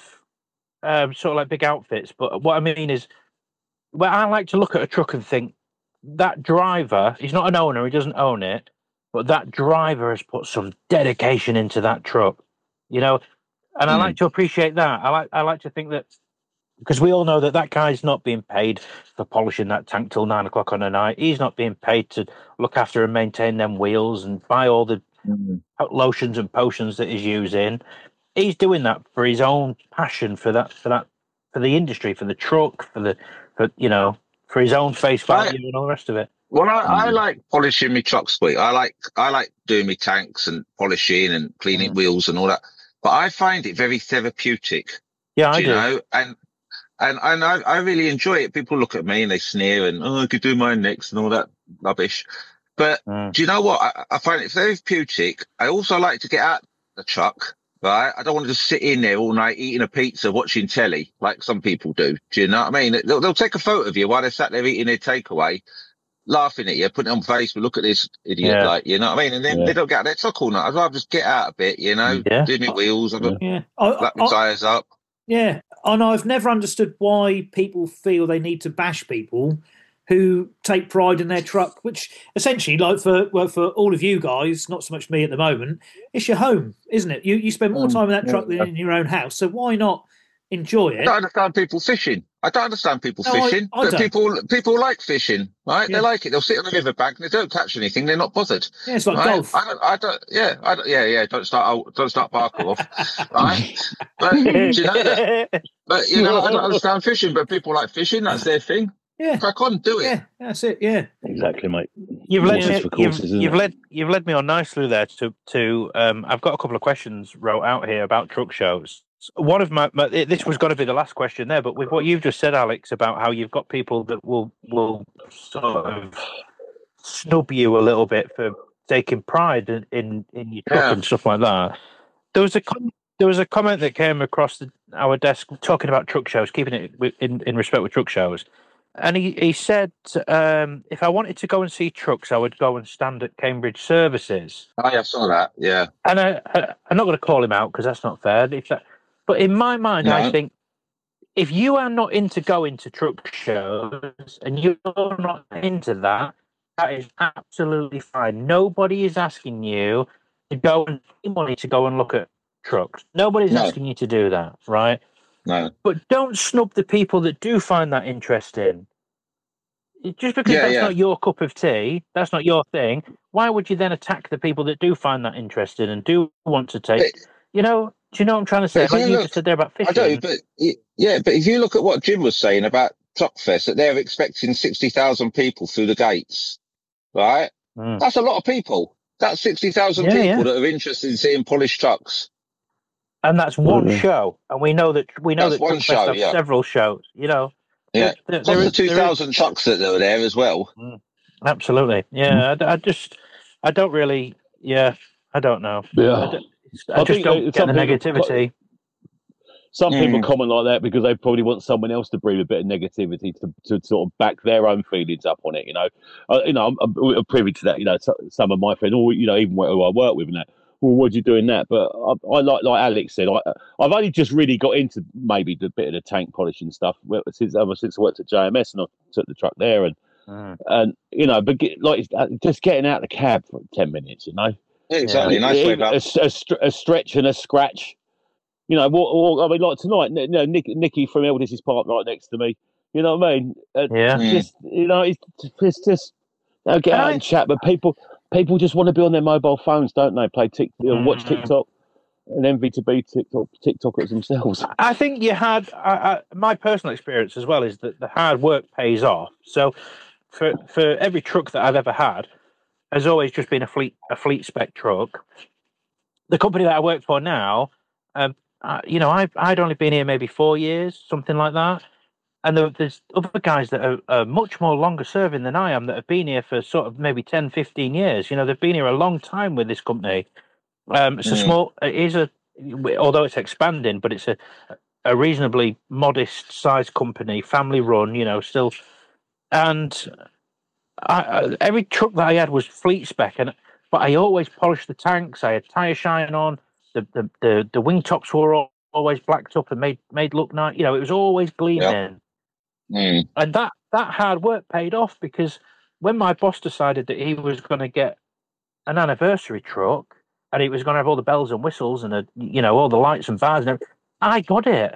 Speaker 3: um, sort of like big outfits, but what I mean is, well, I like to look at a truck and think that driver, he's not an owner, he doesn't own it, but that driver has put some dedication into that truck, you know, and I
Speaker 2: Mm.
Speaker 3: like to appreciate that. I like, I like to think that, because we all know that that guy's not being paid for polishing that tank till nine o'clock on a night. He's not being paid to look after and maintain them wheels and buy all the lotions and potions that he's using. He's doing that for his own passion for that, for that, for the industry, for the truck, for the, for you know, for his own face value and all the rest of it.
Speaker 2: Well, I, I
Speaker 4: Mm.
Speaker 2: like polishing my truck squeak. I like I like doing my tanks and polishing and cleaning
Speaker 3: Mm.
Speaker 2: wheels and all that. But I find it very therapeutic.
Speaker 3: Yeah, I
Speaker 2: do you
Speaker 3: do.
Speaker 2: know? And and and I, I really enjoy it. People look at me and they sneer and oh, I could do mine next and all that rubbish. But
Speaker 3: Mm.
Speaker 2: do you know what? I, I find it therapeutic. I also like to get out the truck. Right, I don't want to just sit in there all night eating a pizza, watching telly like some people do. Do you know what I mean? They'll, they'll take a photo of you while they're sat there eating their takeaway, laughing at you, putting it on Facebook. Look at this idiot,
Speaker 3: Yeah.
Speaker 2: like, you know what I mean? And then
Speaker 4: Yeah.
Speaker 2: they don't get out their truck all night. I'd rather just get out a bit, you know,
Speaker 3: Yeah.
Speaker 2: do my wheels, I've got
Speaker 1: Yeah. I,
Speaker 2: lap my
Speaker 1: I,
Speaker 2: tyres up.
Speaker 1: yeah. And I've never understood why people feel they need to bash people who take pride in their truck, which essentially, like for well, for all of you guys, not so much me at the moment, it's your home, isn't it? You you spend more time in that truck than in your own house, so why not enjoy
Speaker 2: I
Speaker 1: it?
Speaker 2: don't understand people fishing. I don't understand people
Speaker 1: No, I-
Speaker 2: fishing.
Speaker 1: I
Speaker 2: but
Speaker 1: don't.
Speaker 2: people people like fishing, right?
Speaker 1: Yeah.
Speaker 2: They like it. They'll sit on the riverbank and they don't catch anything. They're not bothered.
Speaker 1: Yeah, it's like
Speaker 2: Right?
Speaker 1: golf.
Speaker 2: I don't, I don't, yeah, I don't, yeah, yeah. Don't start, oh, don't start Barker off, right? But do you know that? But you know, I don't understand fishing. But people like fishing. That's their thing.
Speaker 1: Yeah,
Speaker 2: Crack on, do it.
Speaker 1: yeah, that's it. Yeah,
Speaker 4: Exactly, mate.
Speaker 3: You've led
Speaker 4: Horses
Speaker 3: me,
Speaker 4: for
Speaker 3: you've,
Speaker 4: courses, isn't
Speaker 3: you've
Speaker 4: it?
Speaker 3: led you've led me on nicely there to to um I've got a couple of questions wrote out here about truck shows. One of my, my this was going to be the last question there, but with what you've just said, Alex, about how you've got people that will will sort of snub you a little bit for taking pride in in, in your truck
Speaker 2: Yeah.
Speaker 3: and stuff like that. There was a com- there was a comment that came across the, our desk talking about truck shows, keeping it wi- in in respect with truck shows. And he, he said, um, if I wanted to go and see trucks, I would go and stand at Cambridge Services.
Speaker 2: Oh, yeah, I saw that. Yeah.
Speaker 3: And I, I, I'm not going to call him out because that's not fair. If that, but in my mind, I
Speaker 2: No.
Speaker 3: think if you are not into going to truck shows and you're not into that, that is absolutely fine. Nobody is asking you to go and pay money to go and look at trucks. Nobody's
Speaker 2: No.
Speaker 3: asking you to do that, right?
Speaker 2: No.
Speaker 3: But don't snub the people that do find that interesting. Just because
Speaker 2: Yeah,
Speaker 3: that's
Speaker 2: yeah.
Speaker 3: not your cup of tea, that's not your thing, why would you then attack the people that do find that interesting and do want to take,
Speaker 2: But,
Speaker 3: you know, do you know what I'm trying to
Speaker 2: but
Speaker 3: say?
Speaker 2: if
Speaker 3: Like
Speaker 2: you
Speaker 3: you
Speaker 2: look,
Speaker 3: just said there about
Speaker 2: I do,
Speaker 3: fishing.
Speaker 2: but yeah, but if you look at what Jim was saying about Truckfest, that they're expecting sixty thousand people through the gates, right?
Speaker 3: Mm.
Speaker 2: That's a lot of people. That's sixty thousand
Speaker 3: Yeah,
Speaker 2: people
Speaker 3: yeah.
Speaker 2: that are interested in seeing polished trucks.
Speaker 3: And that's one
Speaker 4: Mhm.
Speaker 3: show, and we know that we know
Speaker 2: That's
Speaker 3: that
Speaker 2: one
Speaker 3: Truckfest
Speaker 2: show,
Speaker 3: have
Speaker 2: yeah.
Speaker 3: several shows. You know,
Speaker 2: Yeah.
Speaker 3: there, there,
Speaker 2: Plus
Speaker 3: there
Speaker 2: the
Speaker 3: is there is
Speaker 2: two thousand trucks that are there as well.
Speaker 3: Mm. Absolutely, yeah. I, I just, I don't really, yeah, I don't know. I,
Speaker 4: Yeah.
Speaker 3: don't- I
Speaker 4: I
Speaker 3: just
Speaker 4: think
Speaker 3: don't
Speaker 4: uh,
Speaker 3: get
Speaker 4: some
Speaker 3: the
Speaker 4: people co-
Speaker 3: negativity.
Speaker 4: some people
Speaker 2: Mm.
Speaker 4: comment like that because they probably want someone else to breathe a bit of negativity to, to sort of back their own feelings up on it. You know, uh, you know, I'm, I'm privy to that. You know, so, some of my friends, or you know, even who I work with, and that. Well, what are you doing that? But I, I like, like Alex said, I, I've only just really got into maybe the bit of the tank polishing stuff since ever since I worked at J M S and I took the truck there, and
Speaker 3: Mm.
Speaker 4: and you know, but get, like just getting out of the cab for ten minutes, you know,
Speaker 2: Yeah, exactly.
Speaker 3: Yeah.
Speaker 2: Nice way
Speaker 4: a,
Speaker 2: about.
Speaker 4: a, a, a stretch and a scratch. You know, what, or, I mean, like tonight, you know, Nick, Nicky from Eldis's Park right next to me. You know what I mean? Uh,
Speaker 3: Yeah.
Speaker 2: Mm.
Speaker 4: Just, you know, it's, it's just, they'll get
Speaker 3: And
Speaker 4: out
Speaker 3: I-
Speaker 4: and chat, but people people just want to be on their mobile phones, don't they? Play tick, you know, watch
Speaker 3: Mm.
Speaker 4: TikTok and envy to be TikTok TikTokers themselves.
Speaker 3: I think you had I, I, my personal experience as well is that the hard work pays off. So for for every truck that I've ever had has always just been a fleet a fleet spec truck. The company that I work for now, um, I, you know, I've I'd only been here maybe four years, something like that. And there, there's other guys that are, are much more longer serving than I am that have been here for sort of maybe ten, fifteen years. You know, they've been here a long time with this company. Um, it's a
Speaker 2: Mm.
Speaker 3: small, it is a, although it's expanding, but it's a, a reasonably modest sized company, family run, you know, still. And I, I, every truck that I had was fleet spec, and but I always polished the tanks. I had tire shine on. The the the, the wing tops were all, always blacked up and made made look nice. You know, it was always
Speaker 2: Yeah.
Speaker 3: gleaming.
Speaker 2: Mm.
Speaker 3: And that that hard work paid off because when my boss decided that he was going to get an anniversary truck and it was going to have all the bells and whistles and a, you know all the lights and bars and everything, I got it.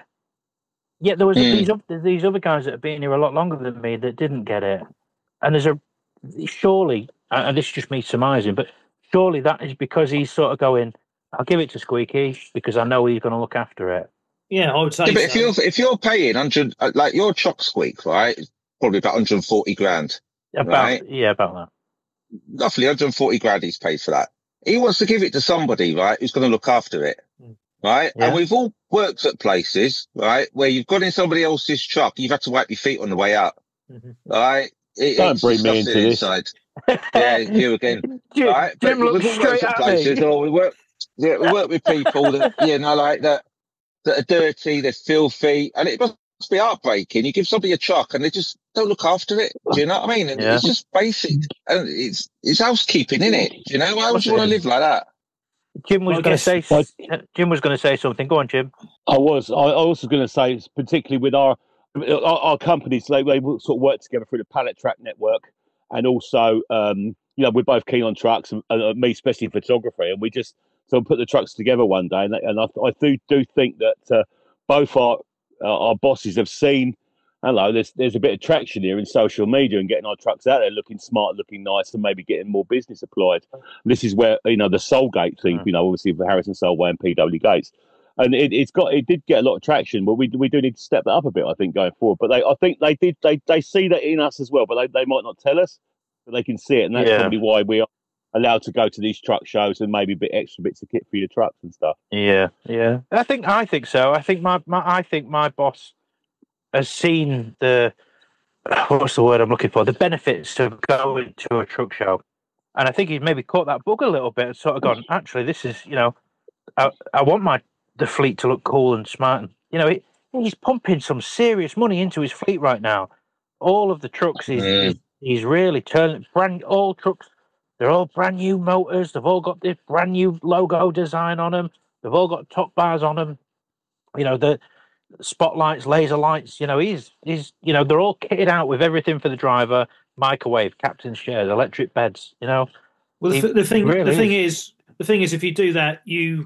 Speaker 3: Yet there was
Speaker 2: Mm.
Speaker 3: these oth- these other guys that have been here a lot longer than me that didn't get it. And there's a surely, and this is just me surmising, but surely that is because he's sort of going, I'll give it to Squeaky because I know he's going to look after it.
Speaker 1: Yeah, I would say
Speaker 2: Yeah, but
Speaker 1: so.
Speaker 2: if you're if you're paying hundred, uh, like your truck squeak, right? It's probably about hundred and forty grand,
Speaker 3: About
Speaker 2: right?
Speaker 3: yeah, about that.
Speaker 2: Roughly hundred and forty grand he's paid for that. He wants to give it to somebody, right, who's going to look after it,
Speaker 1: Mm.
Speaker 2: right?
Speaker 3: Yeah.
Speaker 2: And we've all worked at places, right, where you've got in somebody else's truck, you've had to wipe your feet on the way up,
Speaker 1: Mhm.
Speaker 2: right? It,
Speaker 4: Don't
Speaker 2: it's
Speaker 4: bring me into
Speaker 2: disgusting
Speaker 4: this.
Speaker 2: inside. Yeah, you again,
Speaker 3: Jim,
Speaker 2: right? But
Speaker 3: Jim looked
Speaker 2: we've all
Speaker 3: straight
Speaker 2: worked at
Speaker 3: at
Speaker 2: places,
Speaker 3: me.
Speaker 2: or we work, yeah, we work with people that, you know, like that, that are dirty, they're filthy, and it must be heartbreaking. You give somebody a truck and they just don't look after it. Do you know what I mean? And
Speaker 3: Yeah.
Speaker 2: it's just basic, and it's it's housekeeping, isn't it? Do you know? Why would
Speaker 3: What's
Speaker 2: you want to
Speaker 3: it?
Speaker 2: live like that?
Speaker 3: Jim was
Speaker 1: Well, I
Speaker 3: going to
Speaker 1: guess-
Speaker 3: say.
Speaker 4: Well,
Speaker 3: Jim was going to say something. Go on, Jim.
Speaker 4: I was. I, I was going to say, particularly with our our, our companies, they, they sort of work together through the Pallet Track network, and also, um, you know, we're both keen on trucks, and, and uh, me especially photography, and we just so put the trucks together one day, and, and I, I do do think that uh, both our uh, our bosses have seen. Hello, there's there's a bit of traction here in social media and getting our trucks out there, looking smart, looking nice, and maybe getting more business applied. This is where you know the Soulgate thing,
Speaker 3: Mm.
Speaker 4: you know, obviously for Harrison Solway and P W Gates. And it, it's got it did get a lot of traction, but we we do need to step that up a bit, I think, going forward. But they, I think they did they, they see that in us as well, but they, they might not tell us, but they can see it, and that's
Speaker 3: Yeah.
Speaker 4: probably why we are allowed to go to these truck shows and maybe a bit extra bits of kit for your trucks and stuff.
Speaker 3: Yeah, yeah. I think I think so. I think my, my I think my boss has seen the what's the word I'm looking for? The benefits of going to a truck show, and I think he's maybe caught that bug a little bit and sort of gone. Actually, this is you know, I I want my the fleet to look cool and smart, and you know, he, he's pumping some serious money into his fleet right now. All of the trucks, he's
Speaker 2: Mm.
Speaker 3: he's, he's really turning brand all trucks. They're all brand new motors. They've all got this brand new logo design on them. They've all got top bars on them. You know, the spotlights, laser lights. You know, he's he's you know they're all kitted out with everything for the driver: microwave, captain's chairs, electric beds. You know,
Speaker 1: Well, the,
Speaker 3: He
Speaker 1: th- the thing
Speaker 3: really
Speaker 1: the thing
Speaker 3: is.
Speaker 1: is the thing is if you do that, you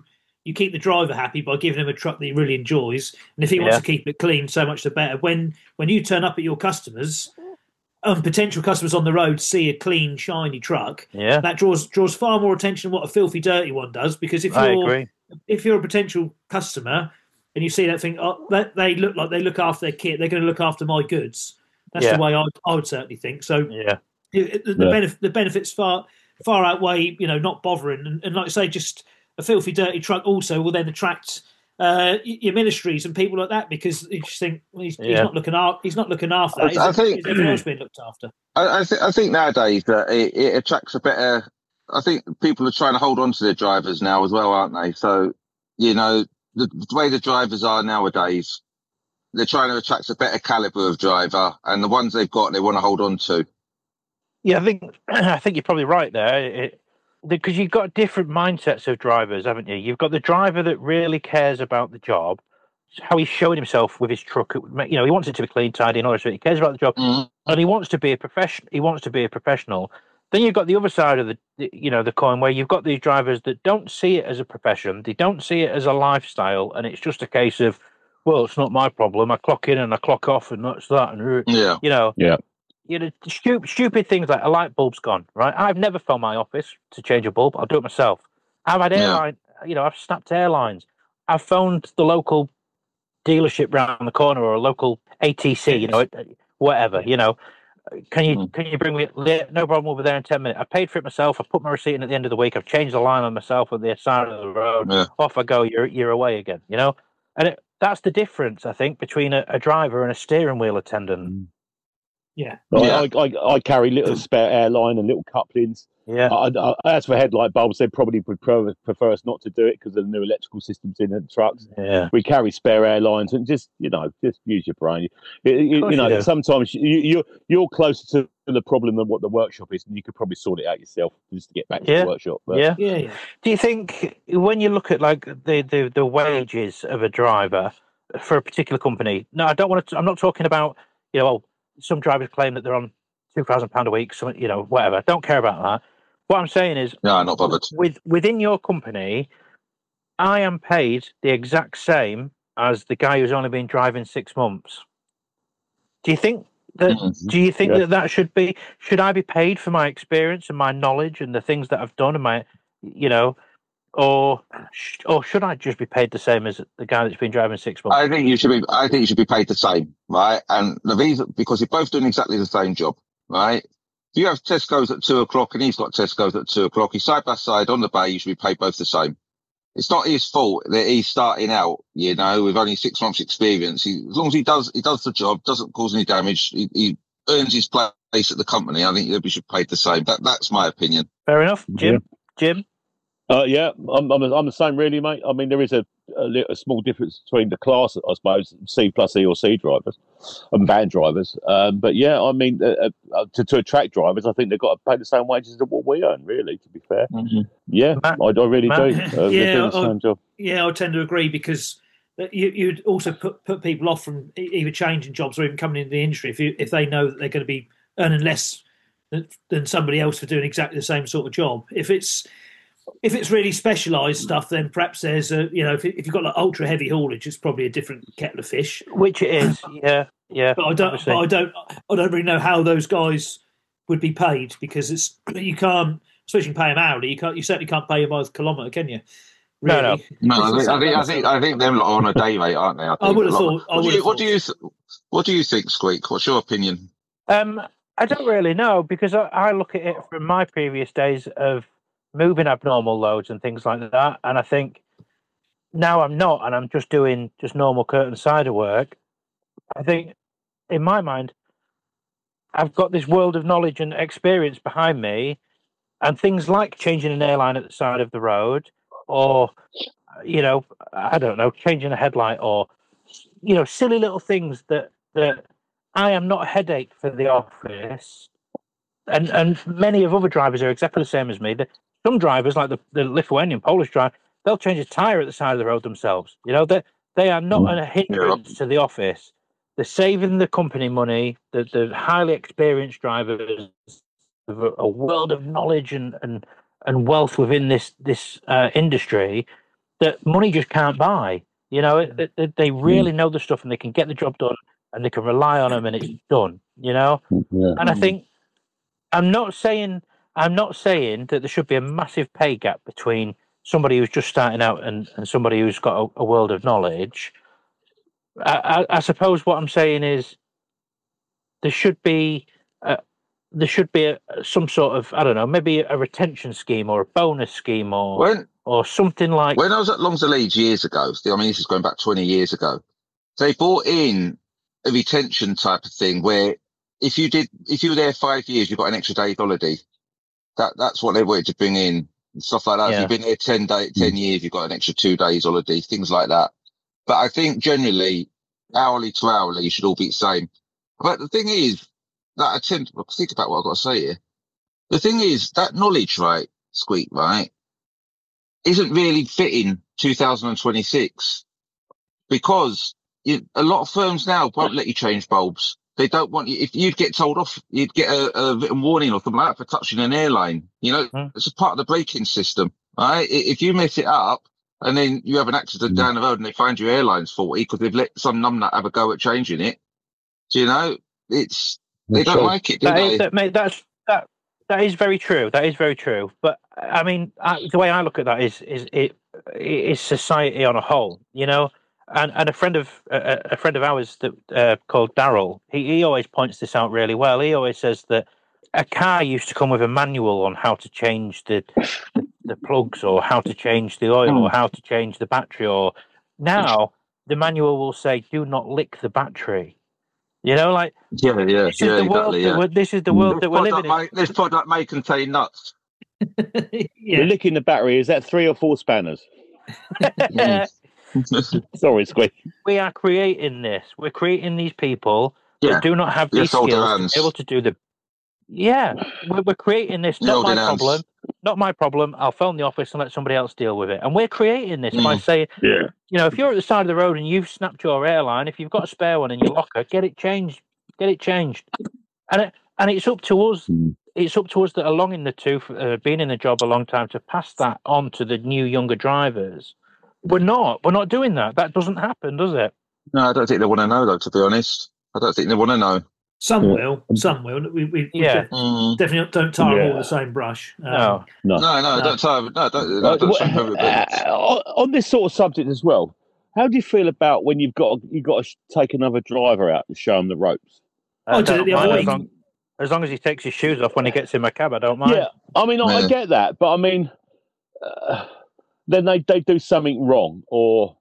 Speaker 1: you keep the driver happy by giving him a truck that he really enjoys, and if he wants
Speaker 3: Yeah.
Speaker 1: to keep it clean, so much the better. When when you turn up at your customers, um, potential customers on the road see a clean, shiny truck,
Speaker 3: Yeah,
Speaker 1: that draws draws far more attention than what a filthy, dirty one does. Because if
Speaker 3: I
Speaker 1: you're
Speaker 3: agree.
Speaker 1: if you're a potential customer and you see that thing, oh, that they look like they look after their kit, they're going to look after my goods. That's
Speaker 3: Yeah.
Speaker 1: the way I I would certainly think. So
Speaker 3: Yeah,
Speaker 1: it, it- the
Speaker 4: Yeah.
Speaker 1: benefit the benefits far far outweigh, you know, not bothering. And, and like I say, just a filthy, dirty truck also will then attract uh, y- your ministries and people like that, because you just think, well, he's, he's
Speaker 3: Yeah.
Speaker 1: not looking after he's not looking after that.
Speaker 2: I- I
Speaker 1: Is,
Speaker 2: think-
Speaker 1: is everyone else being looked after?
Speaker 2: I, I, th- I think nowadays that it, it attracts a better. I think people are trying to hold on to their drivers now as well, aren't they? So, you know, the, the way the drivers are nowadays, they're trying to attract a better caliber of driver, and the ones they've got, they want to hold on to.
Speaker 3: yeah. I think I think you're probably right there. It, because you've got different mindsets of drivers, haven't you? You've got the driver that really cares about the job, how he's showing himself with his truck. You know, he wants it to be clean, tidy, and all that. He cares about the job,
Speaker 2: Mhm.
Speaker 3: and he wants to be a profession. He wants to be a professional. Then you've got the other side of the, the, you know, the coin, where you've got these drivers that don't see it as a profession. They don't see it as a lifestyle, and it's just a case of, well, it's not my problem. I clock in and I clock off, and that's that. And
Speaker 2: Yeah.
Speaker 3: you know,
Speaker 4: Yeah.
Speaker 3: you know, stupid, stupid things like a light bulb's gone, right? I've never phoned my office to change a bulb. I'll do it myself. I've had
Speaker 2: Yeah.
Speaker 3: airline, you know, I've snapped airlines. I've phoned the local dealership round the corner or a local A T C, you know, whatever, you know. Can you
Speaker 2: Mm.
Speaker 3: can you bring me? No problem. We'll be there in ten minutes. I paid for it myself. I put my receipt in at the end of the week. I've changed the line on myself on the side of the road.
Speaker 2: Yeah.
Speaker 3: Off I go. You're you're away again. You know, and it, that's the difference, I think, between a, a driver and a steering wheel attendant.
Speaker 1: Yeah.
Speaker 4: I,
Speaker 2: Yeah.
Speaker 4: I, I, I carry little spare airline and little couplings.
Speaker 3: Yeah,
Speaker 4: I, I, as for headlight bulbs, they probably would prefer, prefer us not to do it because of the new electrical systems in the trucks.
Speaker 3: yeah.
Speaker 4: We carry spare airlines and just, you know, just use your brain. You, you,
Speaker 3: course
Speaker 4: you know,
Speaker 3: you do.
Speaker 4: sometimes you, you're you're closer to the problem than what the workshop is, and you could probably sort it out yourself just to get back to
Speaker 3: Yeah.
Speaker 4: the workshop. But,
Speaker 3: Yeah.
Speaker 1: Yeah, yeah.
Speaker 3: Do you think when you look at like the, the, the wages of a driver for a particular company? No, I don't want to. I'm not talking about, you know, oh, some drivers claim that they're on two thousand pound a week. So you know, whatever. I don't care about that. What I'm saying is,
Speaker 2: No, not bothered.
Speaker 3: with within your company, I am paid the exact same as the guy who's only been driving six months. Do you think that?
Speaker 2: Mhm.
Speaker 3: Do you think
Speaker 4: Yeah.
Speaker 3: that that should be? Should I be paid for my experience and my knowledge and the things that I've done and my, you know, or sh- or should I just be paid the same as the guy that's been driving six months?
Speaker 2: I think you should be. I think you should be paid the same, right? And the reason, because you're both doing exactly the same job, right? If you have Tesco's at two o'clock and he's got Tesco's at two o'clock, he's side by side on the bay. You should be paid both the same. It's not his fault that he's starting out, you know, with only six months' experience. He, as long as he does, he does the job, doesn't cause any damage, he, he earns his place at the company. I think he should be paid the same. That that's my opinion.
Speaker 3: Fair enough, Jim.
Speaker 4: Yeah.
Speaker 3: Jim.
Speaker 4: Uh, yeah, I'm, I'm, I'm the same, really, mate. I mean, there is a, a, li- a small difference between the class, I suppose, C plus E or C drivers and van drivers. Um, but yeah, I mean, uh, uh, to, to attract drivers, I think they've got to pay the same wages as what we earn, really, to be fair.
Speaker 2: Mm-hmm.
Speaker 4: Yeah,
Speaker 3: Matt-
Speaker 4: I, I really
Speaker 3: Matt-
Speaker 4: do. Uh,
Speaker 1: Yeah,
Speaker 4: they're doing the
Speaker 1: I-
Speaker 4: same job.
Speaker 1: Yeah, I tend to agree, because you, you'd also put, put people off from e- either changing jobs or even coming into the industry if you, if they know that they're going to be earning less than, than somebody else for doing exactly the same sort of job. If it's if it's really specialised stuff, then perhaps there's a, you know, if, if you've got like ultra heavy haulage, it's probably a different kettle of fish.
Speaker 3: Which it is. Yeah. Yeah.
Speaker 1: But I don't,
Speaker 3: obviously.
Speaker 1: but I don't, I don't really know how those guys would be paid, because it's you can't, especially you can pay them hourly. You can't, you certainly can't pay them by the kilometre, can you?
Speaker 3: No, no.
Speaker 1: Really?
Speaker 2: No, I think, I think, I think, I think them lot are on a day rate, aren't they? I, think
Speaker 1: I would have
Speaker 2: a lot-
Speaker 1: thought. I
Speaker 2: What do
Speaker 1: would
Speaker 2: you,
Speaker 1: have
Speaker 2: what do
Speaker 1: thought.
Speaker 2: you, th- what do you think, Squeak? What's your opinion?
Speaker 3: Um, I don't really know, because I, I look at it from my previous days of moving abnormal loads and things like that, and I think now I'm not, and I'm just doing just normal curtain cider work. I think, in my mind, I've got this world of knowledge and experience behind me, and things like changing an airline at the side of the road, or you know, I don't know, changing a headlight, or you know, silly little things that that I am not a headache for the office. And and many of other drivers are exactly the same as me. The, some drivers, like the, the Lithuanian, Polish driver, they'll change a tyre at the side of the road themselves. You know, they they are not a hindrance to the office. They're saving the company money. The the highly experienced drivers have a, a world of knowledge and, and, and wealth within this this uh, industry. that money just can't buy. You know, it, it, they really know the stuff and they can get the job done and they can rely on them and it's done. You know,
Speaker 4: Yeah.
Speaker 3: and I think I'm not saying I'm not saying that there should be a massive pay gap between somebody who's just starting out and, and somebody who's got a, a world of knowledge. I, I, I suppose what I'm saying is there should be a, there should be a, some sort of I don't know maybe a retention scheme or a bonus scheme or
Speaker 2: When
Speaker 3: or something like.
Speaker 2: when I was at Longs Leeds years ago, I mean this is going back twenty years ago, they brought in a retention type of thing where if you did if you were there five years, you got an extra day holiday. That that's what they wanted to bring in and stuff like that.
Speaker 3: Yeah.
Speaker 2: If you've been there ten day ten years, you've got an extra two days holiday, things like that. But I think generally hourly to hourly, you should all be the same. But the thing is, that I tend to think about what I've got to say here. The thing is, that knowledge, right, Squeak, right, isn't really fitting two thousand twenty-six because you, a lot of firms now won't let you change bulbs. They don't want you, if you'd get told off, you'd get a, a written warning or something like that for touching an airline. You know,
Speaker 3: Hmm.
Speaker 2: it's a part of the braking system, right? If you mess it up and then you have an accident down the road and they find your airline's faulty because they've let some numbnut have a go at changing it, do you know, it's, they don't
Speaker 4: Sure.
Speaker 2: like it, do
Speaker 3: That
Speaker 2: they?
Speaker 3: is, that, mate, that's that. That is very true. That is very true. But I mean, I, the way I look at that is is it is society on a whole. You know, and and a friend of a, a friend of ours that uh, called Daryl. He he always points this out really well. He always says that a car used to come with a manual on how to change the the, the plugs or how to change the oil or how to change the battery. Or now the manual will say, "Do not lick the battery." You know, like
Speaker 2: Yeah, yeah,
Speaker 3: this is
Speaker 2: yeah,
Speaker 3: the world.
Speaker 2: exactly,
Speaker 3: That
Speaker 2: yeah.
Speaker 3: we're, this is the world
Speaker 2: This
Speaker 3: that we're
Speaker 2: product,
Speaker 3: living in.
Speaker 2: may, this product may contain nuts.
Speaker 4: You're
Speaker 1: yeah.
Speaker 4: licking the battery. Is that three or four spanners?
Speaker 2: Mm.
Speaker 4: Sorry, Squeak.
Speaker 3: We are creating this. We're creating these people
Speaker 2: Yeah.
Speaker 3: that do not have
Speaker 2: Yes,
Speaker 3: these
Speaker 2: hold their
Speaker 3: skills to
Speaker 2: hands.
Speaker 3: be able to do the. Yeah, we're, we're creating this.
Speaker 2: Yeah,
Speaker 3: Not
Speaker 2: hold
Speaker 3: my
Speaker 2: their hands.
Speaker 3: problem. Not my problem. I'll phone the office and let somebody else deal with it. And we're creating this by
Speaker 2: Mm.
Speaker 3: saying,
Speaker 4: Yeah.
Speaker 3: you know, if you're at the side of the road and you've snapped your airline, if you've got a spare one in your locker, get it changed. Get it changed. And it, and it's up to us.
Speaker 4: Mm.
Speaker 3: It's up to us that are long in the tooth, uh, been in the job a long time, to pass that on to the new younger drivers. We're not. We're not doing that. That doesn't happen, does it?
Speaker 2: No, I don't think they want to know, though, to be honest. I don't think they want to know.
Speaker 1: Some
Speaker 4: Yeah.
Speaker 1: will, some will. We, we, we
Speaker 3: Yeah.
Speaker 1: def-
Speaker 2: Mm.
Speaker 1: definitely don't tar them all
Speaker 4: Yeah.
Speaker 1: with the same brush. Um,
Speaker 3: No.
Speaker 4: No.
Speaker 2: No, no,
Speaker 1: No.
Speaker 2: don't tell no, don't, no,
Speaker 4: Uh,
Speaker 2: don't
Speaker 4: wh-
Speaker 2: show them
Speaker 4: uh, on on this sort of subject as well, how do you feel about when you've got you've got to take another driver out to show them the ropes?
Speaker 1: Oh,
Speaker 3: I
Speaker 1: did it
Speaker 3: don't
Speaker 1: the other
Speaker 3: mind
Speaker 1: week?
Speaker 3: as long, as long as he takes his shoes off when he gets in my cab. I don't mind.
Speaker 4: Yeah, I mean, I, I
Speaker 2: Yeah.
Speaker 4: get that, but I mean, uh, then they, they do something wrong, or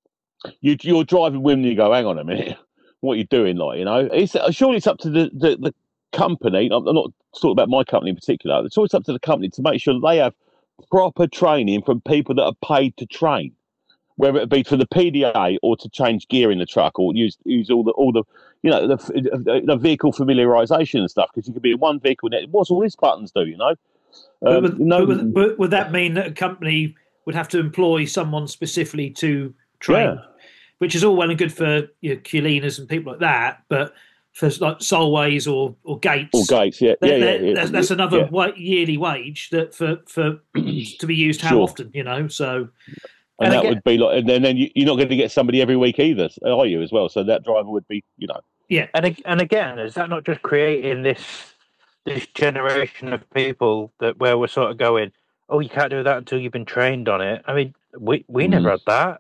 Speaker 4: you, you're driving with them and you go, hang on a minute, what are you doing? Like, you know, it's surely it's up to the, the, the company. I'm I'm not talking about my company in particular. It's always up to the company to make sure they have proper training from people that are paid to train, whether it be for the P D A or to change gear in the truck or use use all the all the you know the, the vehicle familiarization and stuff, because you could be in one vehicle and it, what's all these buttons do, you know?
Speaker 1: But,
Speaker 4: Um,
Speaker 1: would,
Speaker 4: no,
Speaker 1: but, would, but would that mean that a company would have to employ someone specifically to train?
Speaker 4: Yeah.
Speaker 1: Which is all well and good for you know, Q-leaners and people like that, but for like Solways or or Gates,
Speaker 4: or gates, yeah, yeah,
Speaker 1: they're-
Speaker 4: yeah,
Speaker 1: they're-
Speaker 4: yeah.
Speaker 1: that's, that's another
Speaker 4: yeah.
Speaker 1: wa- yearly wage that for for to be used how
Speaker 4: Sure.
Speaker 1: often, you know? So
Speaker 4: And,
Speaker 3: And
Speaker 4: that
Speaker 3: again-
Speaker 4: would be like, and then, then you, you're not going to get somebody every week either, are you? As well, so that driver would be, you know,
Speaker 1: yeah,
Speaker 3: And ag- and again, is that not just creating this this generation of people that where we're sort of going, oh, you can't do that until you've been trained on it? I mean, we we
Speaker 2: Mm.
Speaker 3: never had that.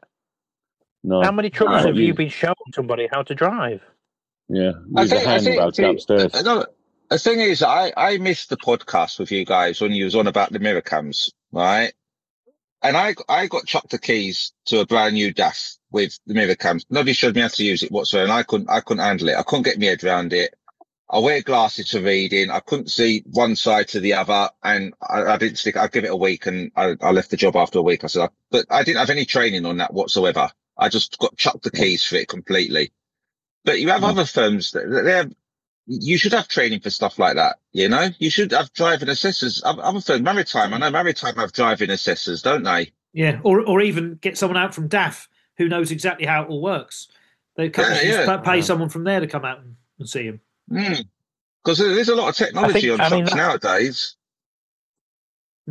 Speaker 4: no,
Speaker 3: How many trucks
Speaker 2: No,
Speaker 3: have you
Speaker 4: you-
Speaker 3: been showing somebody how to drive?
Speaker 4: yeah,
Speaker 2: I
Speaker 4: use a
Speaker 2: think, I
Speaker 4: handrail
Speaker 2: think
Speaker 4: to go upstairs.
Speaker 2: the, no, the thing is, I, I missed the podcast with you guys when you was on about the mirror cams, right? And I I got chucked the keys to a brand new D A F with the mirror cams. Nobody showed me how to use it whatsoever, and I couldn't I couldn't handle it. I couldn't get my head around it. I wear glasses for reading. I couldn't see one side to the other, and I, I didn't stick. I give it a week, and I, I left the job after a week. I said, I, but I didn't have any training on that whatsoever. I just got chucked the keys for it completely. But you have
Speaker 4: Mm.
Speaker 2: other firms that that they have. You should have training for stuff like that. You know, you should have driving assessors. Other other firms, Maritime. I know Maritime have driving assessors, don't they?
Speaker 1: yeah, or or even get someone out from D A F who knows exactly how it all works. They companies
Speaker 2: Yeah,
Speaker 1: just
Speaker 2: yeah.
Speaker 1: pay
Speaker 3: Yeah.
Speaker 1: someone from there to come out and, and see him.
Speaker 2: Because there's a lot of technology
Speaker 3: I think-
Speaker 2: on
Speaker 3: I mean,
Speaker 2: trucks
Speaker 3: that-
Speaker 2: nowadays.
Speaker 1: Mm.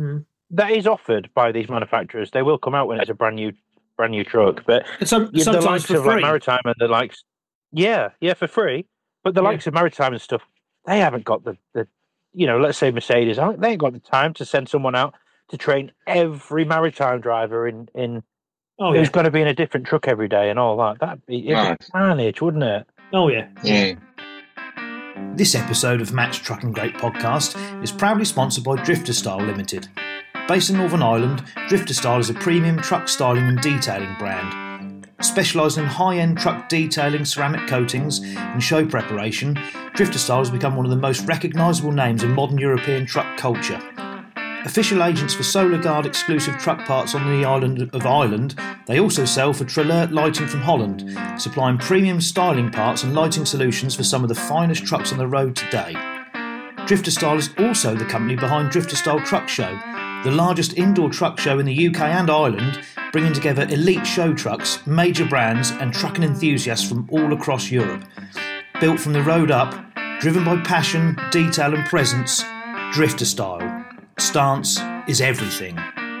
Speaker 3: that is offered by these manufacturers. They will come out when it's a brand new, brand new truck. But
Speaker 1: And some,
Speaker 3: yeah, the
Speaker 1: sometimes
Speaker 3: likes
Speaker 1: for
Speaker 3: of like
Speaker 1: free.
Speaker 3: Maritime and the likes, yeah, yeah, for free. But the
Speaker 1: Yeah.
Speaker 3: likes of Maritime and stuff, they haven't got the, the, you know, let's say Mercedes, they ain't got the time to send someone out to train every Maritime driver in in
Speaker 1: Oh
Speaker 3: who's
Speaker 1: yeah.
Speaker 3: going to be in a different truck every day and all that. That'd be, it'd
Speaker 2: Nice.
Speaker 3: be carnage, wouldn't it?
Speaker 1: Oh yeah.
Speaker 2: Mm.
Speaker 1: This episode of Matt's Trucking Great podcast is proudly sponsored by Drifter Style Limited. Based in Northern Ireland, Drifter Style is a premium truck styling and detailing brand. Specialising in high-end truck detailing, ceramic coatings and show preparation, Drifter Style has become one of the most recognisable names in modern European truck culture. Official agents for Solar Guard exclusive truck parts on the island of Ireland, they also sell for Trelert Lighting from Holland, supplying premium styling parts and lighting solutions for some of the finest trucks on the road today. Drifter Style is also the company behind Drifter Style Truck Show, the largest indoor truck show in the U K and Ireland, bringing together elite show trucks, major brands and trucking enthusiasts from all across Europe. Built from the road up, driven by passion, detail and presence, Drifter Style. Stance is everything.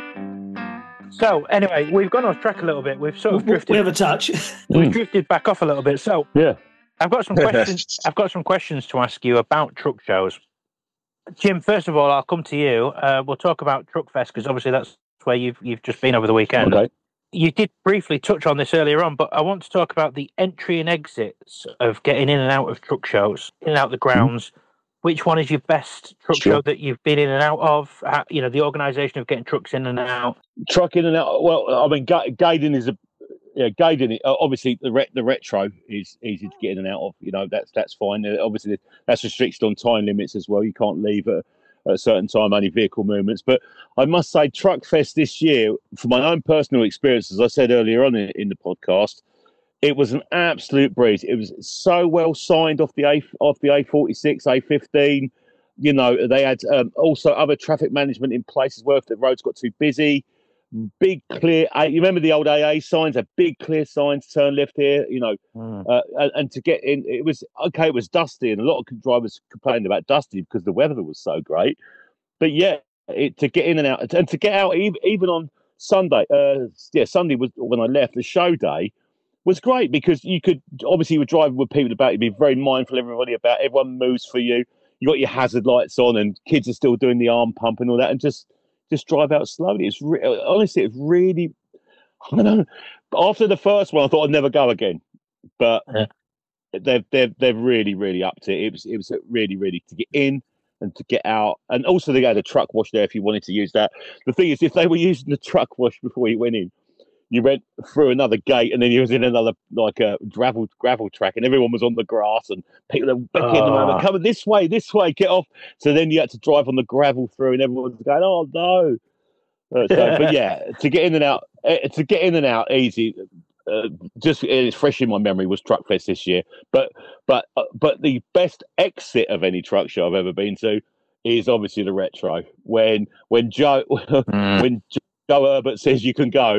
Speaker 3: So anyway, we've gone off track a little bit. We've sort of drifted.
Speaker 1: We have a touch.
Speaker 3: We've drifted back off a little bit. So
Speaker 4: Yeah.
Speaker 3: I've got some questions. I've got some questions to ask you about truck shows. Jim, first of all, I'll come to you. Uh, we'll talk about Truckfest because obviously that's where you've you've just been over the weekend.
Speaker 4: Okay.
Speaker 3: You did briefly touch on this earlier on, but I want to talk about the entry and exits of getting in and out of truck shows, in and out the grounds. Mm-hmm. Which one is your best truck
Speaker 4: Sure.
Speaker 3: show that you've been in and out of? How, you know, the organisation of getting trucks in and out.
Speaker 4: Truck in and out. Well, I mean, Ga- Gaydon is a yeah. Gaydon, uh, obviously, the re- the retro is easy to get in and out of. You know, that's that's fine. Uh, obviously, that's restricted on time limits as well. You can't leave at, at a certain time, only vehicle movements. But I must say, Truckfest this year, from my own personal experience, as I said earlier on in, in the podcast, it was an absolute breeze. It was so well signed off the A off the A forty-six, A fifteen. You know, they had um, also other traffic management in place as well if the roads got too busy. Big clear. You remember the old A A signs? A big clear signs. Turn left here. You know, mm. uh, and, and to get in, it was okay. It was dusty, and a lot of drivers complained about dusty because the weather was so great. But yeah, it, to get in and out, and to get out even, even on Sunday. Uh, yeah, Sunday was when I left the show day. Was great because you could obviously you were driving with people about. You'd be very mindful, everybody about everyone moves for you. You got your hazard lights on, and kids are still doing the arm pump and all that, and just just drive out slowly. It's re- honestly, it's really. I don't know. After the first one, I thought I'd never go again, but yeah. they've they've they've really really upped it. It was it was really really to get in and to get out, and also they had a truck wash there if you wanted to use that. The thing is, if they were using the truck wash before you went in. You went through another gate, and then you was in another like a gravel gravel track, and everyone was on the grass, and people were becking them over, coming this way, this way, get off. So then you had to drive on the gravel through, and everyone was going, "Oh no!" Uh, so, but yeah, to get in and out, uh, to get in and out easy. Uh, just it's fresh in my memory was Truckfest this year, but but uh, but the best exit of any truck show I've ever been to is obviously the retro. When when Joe mm. when Joe Herbert says you can go.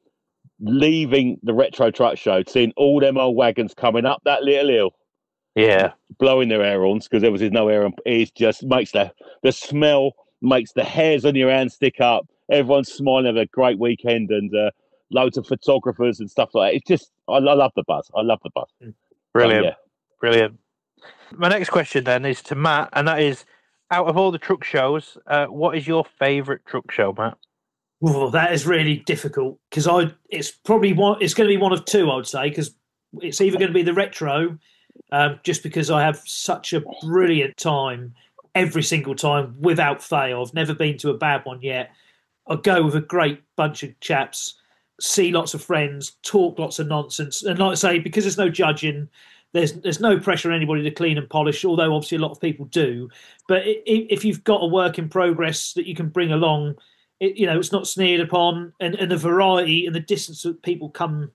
Speaker 4: Leaving the retro truck show, seeing all them old wagons coming up that little hill,
Speaker 3: yeah,
Speaker 4: blowing their air horns because there was no air. It just makes the the smell makes the hairs on your hands stick up. Everyone's smiling, have a great weekend, and uh, loads of photographers and stuff like that. It's just I, I love the buzz. I love the buzz.
Speaker 3: Brilliant,
Speaker 4: so, yeah.
Speaker 3: brilliant. My next question then is to Matt, and that is: out of all the truck shows, uh, what is your favourite truck show, Matt?
Speaker 1: Oh, that is really difficult because I. It's probably one. It's going to be one of two, I would say, because it's either going to be the retro, um, just because I have such a brilliant time every single time without fail. I've never been to a bad one yet. I go with a great bunch of chaps, see lots of friends, talk lots of nonsense, and like I say, because there's no judging, there's there's no pressure on anybody to clean and polish. Although obviously a lot of people do, but it, if you've got a work in progress that you can bring along. It, you know, it's not sneered upon, and, and the variety and the distance that people come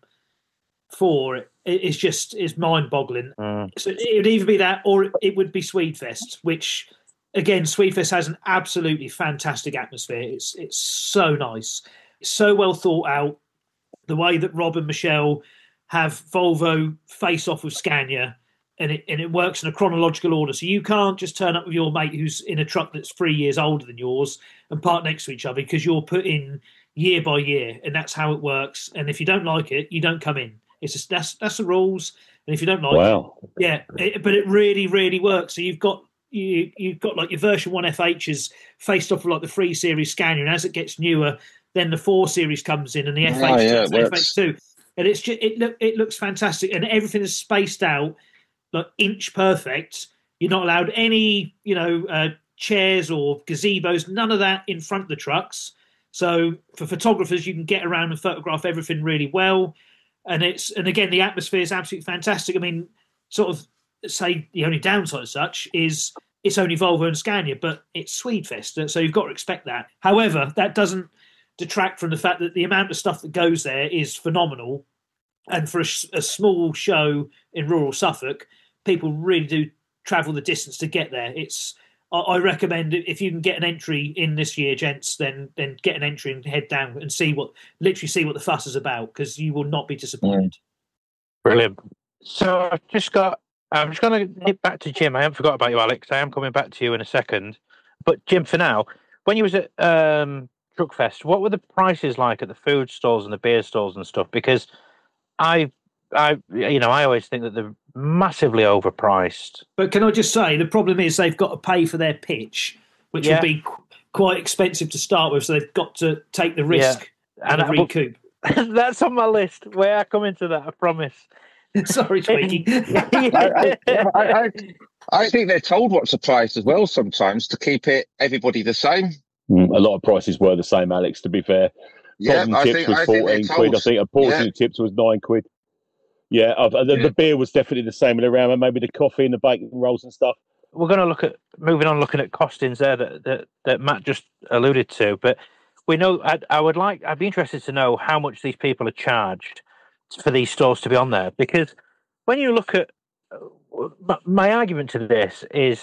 Speaker 1: for it is just is mind-boggling. Mm. So it would either be that, or it, it would be Swedefest, which again, Swedefest has an absolutely fantastic atmosphere. It's it's so nice, it's so well thought out. The way that Rob and Michelle have Volvo face off with Scania and it and it works in a chronological order. So you can't just turn up with your mate who's in a truck that's three years older than yours and park next to each other, because you're put in year by year, and that's how it works. And if you don't like it, you don't come in. It's just that's that's the rules. And if you don't like
Speaker 4: wow.
Speaker 1: it, yeah, it, but it really really works. So you've got you you've got like your version one F H's faced off with like the three series Scania, and as it gets newer, then the four series comes in, and the F H,
Speaker 2: Oh, yeah, it
Speaker 1: F H
Speaker 2: works.
Speaker 1: two, and it's just it look it looks fantastic, and everything is spaced out like inch perfect. You're not allowed any you know uh, chairs or gazebos, none of that in front of the trucks. So for photographers, you can get around and photograph everything really well, and it's and again the atmosphere is absolutely fantastic. I mean, sort of say the only downside as such is it's only Volvo and Scania, but it's Swedefest, so you've got to expect that. However, that doesn't detract from the fact that the amount of stuff that goes there is phenomenal, and for a, a small show in rural Suffolk, people really do travel the distance to get there. It's I recommend if you can get an entry in this year, gents, then then get an entry and head down and see what literally see what the fuss is about, because you will not be disappointed.
Speaker 3: Brilliant. So I've just got. I'm just going to nip back to Jim. I haven't forgot about you, Alex. I am coming back to you in a second. But Jim, for now, when you was at um, Truckfest, what were the prices like at the food stalls and the beer stalls and stuff? Because I, I, you know, I always think that they're massively overpriced.
Speaker 1: But can I just say, the problem is they've got to pay for their pitch, which
Speaker 3: Yeah.
Speaker 1: will be qu- quite expensive to start with. So they've got to take the risk
Speaker 3: And
Speaker 1: and
Speaker 3: I-
Speaker 1: recoup.
Speaker 3: That's on my list. Where I come into that, I promise.
Speaker 1: Sorry, Tweaky.
Speaker 2: I, I, I, I, I think they're told what's the price as well sometimes to keep it everybody the same.
Speaker 4: Mm, a lot of prices were the same, Alex, to be fair.
Speaker 2: Yeah,
Speaker 4: Problem
Speaker 2: I
Speaker 4: chips
Speaker 2: think,
Speaker 4: was
Speaker 2: I think they're
Speaker 4: fourteen
Speaker 2: told.
Speaker 4: quid. I think a portion
Speaker 2: Yeah.
Speaker 4: of chips was nine quid. Yeah, I've, the,
Speaker 2: Yeah.
Speaker 4: the beer was definitely the same around, and maybe the coffee and the bacon rolls and stuff.
Speaker 3: We're going to look at moving on, looking at costings there that, that, that Matt just alluded to. But we know I'd, I would like, I'd be interested to know how much these people are charged for these stores to be on there. Because when you look at my, my argument to this is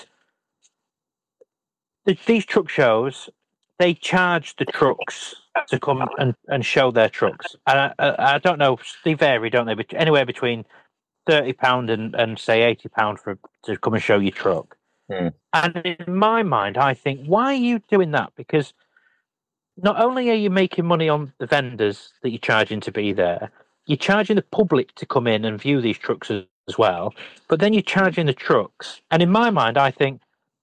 Speaker 3: that these truck shows, they charge the trucks to come and, and show their trucks. And I, I, I don't know, they vary, don't they? But anywhere between thirty pounds and, and say eighty pounds for to come and show your truck.
Speaker 2: Hmm.
Speaker 3: And in my mind, I think, why are you doing that? Because not only are you making money on the vendors that you're charging to be there, you're charging the public to come in and view these trucks as, as well, but then you're charging the trucks. And in my mind, I think,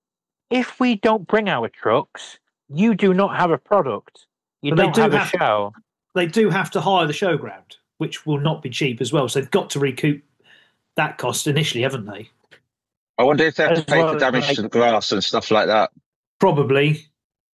Speaker 3: if we don't bring our trucks, you do not have a product. You
Speaker 1: But they
Speaker 3: don't
Speaker 1: do
Speaker 3: have a
Speaker 1: have-
Speaker 3: show.
Speaker 1: They do have to hire the showground, which will not be cheap as well. So they've got to recoup that cost initially, haven't they?
Speaker 2: I wonder if they have
Speaker 3: As
Speaker 2: to pay
Speaker 3: well
Speaker 2: for
Speaker 3: as,
Speaker 2: damage
Speaker 3: like-
Speaker 2: to the grass and stuff like that.
Speaker 1: Probably.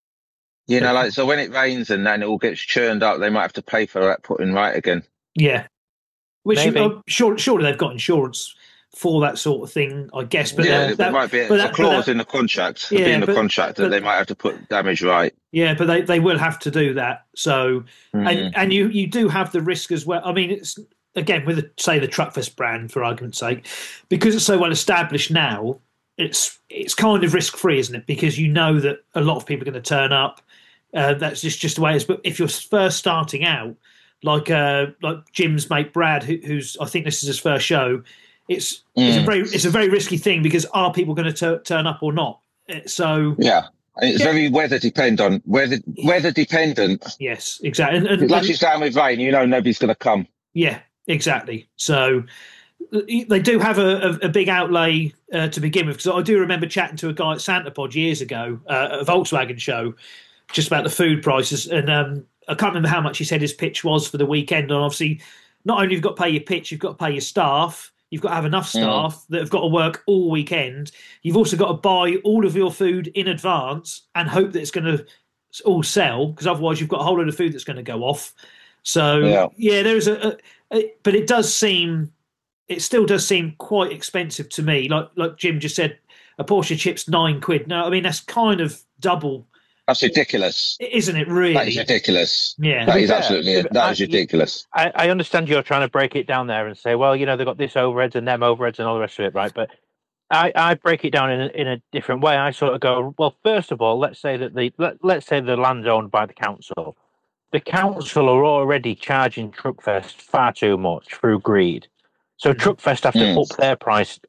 Speaker 2: You know, like, so when it rains and then it all gets churned up, they might have to pay for that putting right again.
Speaker 1: Yeah. Which
Speaker 3: Maybe.
Speaker 1: uh, sure, surely they've got insurance for that sort of thing, I guess. But
Speaker 2: yeah,
Speaker 1: uh,
Speaker 2: there
Speaker 1: that,
Speaker 2: might be a,
Speaker 1: but
Speaker 2: a
Speaker 1: that- but
Speaker 2: clause
Speaker 1: that-
Speaker 2: in the contract. It'd
Speaker 1: Yeah,
Speaker 2: be in the
Speaker 1: but-
Speaker 2: contract that
Speaker 1: but-
Speaker 2: they might have to put damage right.
Speaker 1: yeah, but they, they will have to do that. So
Speaker 2: Mhm.
Speaker 1: and and you you do have the risk as well. I mean, it's again with the, say the Truckfest brand, for argument's sake, because it's so well established now. It's it's kind of risk free, isn't it? Because you know that a lot of people are going to turn up. Uh, that's just just the way it is. But if you're first starting out, like uh, like Jim's mate Brad, who, who's I think this is his first show, it's it's a
Speaker 2: Mm.
Speaker 1: very it's a very risky thing, because are people going to turn up or not? Uh, So
Speaker 2: Yeah. And it's
Speaker 1: Yeah.
Speaker 2: very weather dependent. Weather weather dependent.
Speaker 1: yes, exactly. And, and,
Speaker 2: Like
Speaker 1: and-
Speaker 2: it's down with rain, you know nobody's going to come.
Speaker 1: yeah, exactly. So they do have a, a, a big outlay uh, to begin with, because I do remember chatting to a guy at Santapod years ago uh, at a Volkswagen show just about the food prices, and um, I can't remember how much he said his pitch was for the weekend. And obviously, not only you've got to pay your pitch, you've got to pay your staff. You've got to have enough staff that have got to work all weekend. You've also got to buy all of your food in advance and hope that it's going to all sell, because otherwise you've got a whole load of food that's going to go off. So
Speaker 2: Yeah.
Speaker 1: yeah, there is a, a, a, but it does seem, it still does seem quite expensive to me. Like like Jim just said, a portion of chips nine quid. No, I mean that's kind of double,
Speaker 2: That's ridiculous.
Speaker 1: isn't it? Really?
Speaker 2: That is ridiculous.
Speaker 1: Yeah.
Speaker 2: That
Speaker 3: be
Speaker 2: is
Speaker 3: fair,
Speaker 2: absolutely that
Speaker 3: I-
Speaker 2: is ridiculous.
Speaker 3: I, I understand you're trying to break it down there and say, well, you know, they've got this overheads and them overheads and all the rest of it, right? But I, I break it down in a, in a different way. I sort of go, well, first of all, let's say that the let, let's say the land's owned by the council. The council are already charging Truckfest far too much through greed. So Truckfest have to
Speaker 2: Mm.
Speaker 3: up their price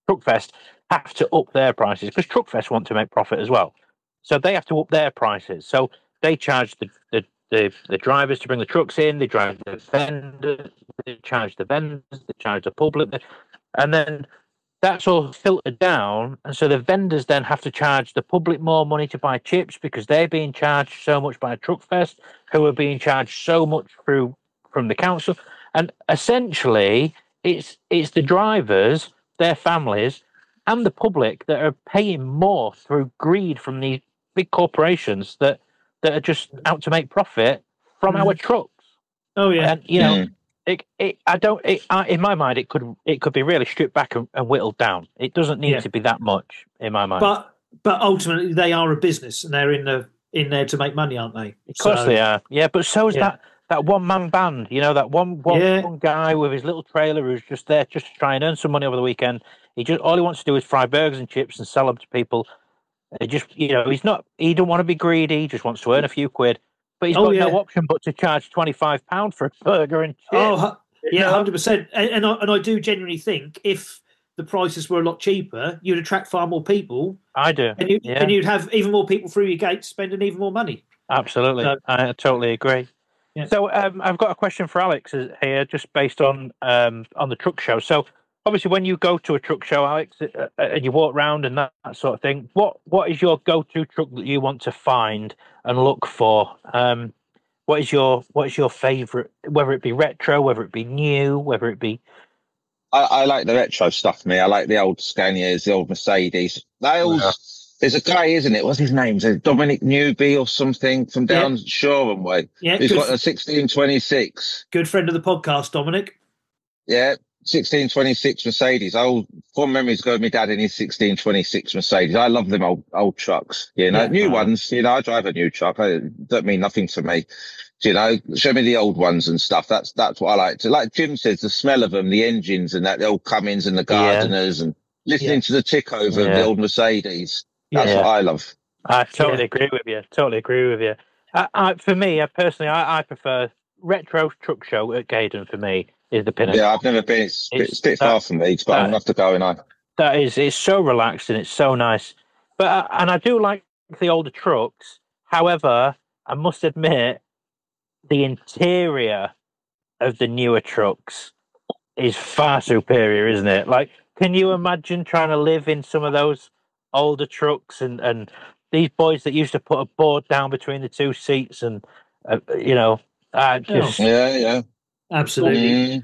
Speaker 3: Truckfest have to up their prices because Truckfest want to make profit as well. So they have to up their prices. So they charge the, the, the, the drivers to bring the trucks in, they drive the vendors, they charge the vendors, they charge the public, and then that's all filtered down. And so the vendors then have to charge the public more money to buy chips because they're being charged so much by Truckfest, who are being charged so much through from the council. And essentially, it's it's the drivers, their families, and the public that are paying more through greed from these big corporations that, that are just out to make profit from mm. our trucks.
Speaker 1: Oh yeah,
Speaker 3: and you know,
Speaker 2: mm.
Speaker 3: it, it I don't. It, I, in my mind, it could it could be really stripped back and, and whittled down. It doesn't need
Speaker 1: yeah.
Speaker 3: to be that much in my mind.
Speaker 1: But but ultimately, they are a business, and they're in the in there to make money, aren't they?
Speaker 3: Of course
Speaker 1: so,
Speaker 3: they are. Yeah, but so is
Speaker 1: yeah.
Speaker 3: that. That one man band, you know, that one one,
Speaker 1: yeah.
Speaker 3: one guy with his little trailer who's just there just to try and earn some money over the weekend. He just all he wants to do is fry burgers and chips and sell them to people. He just, you know, he's not. He don't want to be greedy. He just wants to earn a few quid, but he's
Speaker 1: oh,
Speaker 3: got
Speaker 1: yeah.
Speaker 3: no option but to charge twenty five pound for a burger and chips.
Speaker 1: Oh, yeah, hundred percent. And, and I and I do genuinely think if the prices were a lot cheaper, you'd attract far more people.
Speaker 3: I do,
Speaker 1: and, you,
Speaker 3: yeah.
Speaker 1: and you'd have even more people through your gates spending even more money.
Speaker 3: Absolutely, so, I totally agree. Yeah. So um, I've got a question for Alex here, just based on um, on the truck show. So obviously, when you go to a truck show, Alex, uh, and you walk around and that, that sort of thing, what what is your go-to truck that you want to find and look for? Um, what is your what is your favourite? Whether it be retro, whether it be new, whether it be.
Speaker 2: I, I like the retro stuff. Me, I like the old Scanias, the old Mercedes. They all. Yeah. There's a guy, isn't it? What's his name? Is it Dominic Newby or something from down yeah. Shoreham way?
Speaker 1: Yeah,
Speaker 2: he's
Speaker 1: good.
Speaker 2: got a sixteen twenty-six.
Speaker 1: Good friend of the podcast, Dominic.
Speaker 2: Yeah, sixteen twenty-six Mercedes. Old fond memories go with my dad in his sixteen twenty-six Mercedes. I love them old old trucks. You know, yeah. new ones. You know, I drive a new truck. I don't mean nothing to me. You know, show me the old ones and stuff. That's that's what I like to. Like Jim says, the smell of them, the engines and that, the old Cummins and the Gardeners, yeah. and listening yeah. to the tick over yeah. of the old Mercedes. That's yeah. what I love.
Speaker 3: I totally yeah. agree with you. Totally agree with you. I, I, for me, I personally, I, I prefer retro truck show at Gaydon. For me, is the pinnacle.
Speaker 2: Yeah, I've never been. It's, it's, it's a bit that, far from me, but that, I'm gonna have to go. And I.
Speaker 3: That is, it's so relaxed and it's so nice. But uh, and I do like the older trucks. However, I must admit, the interior of the newer trucks is far superior, isn't it? Like, can you imagine trying to live in some of those older trucks and, and these boys that used to put a board down between the two seats and, uh, you know, uh, just...
Speaker 2: Yeah, yeah.
Speaker 1: Absolutely. Mm.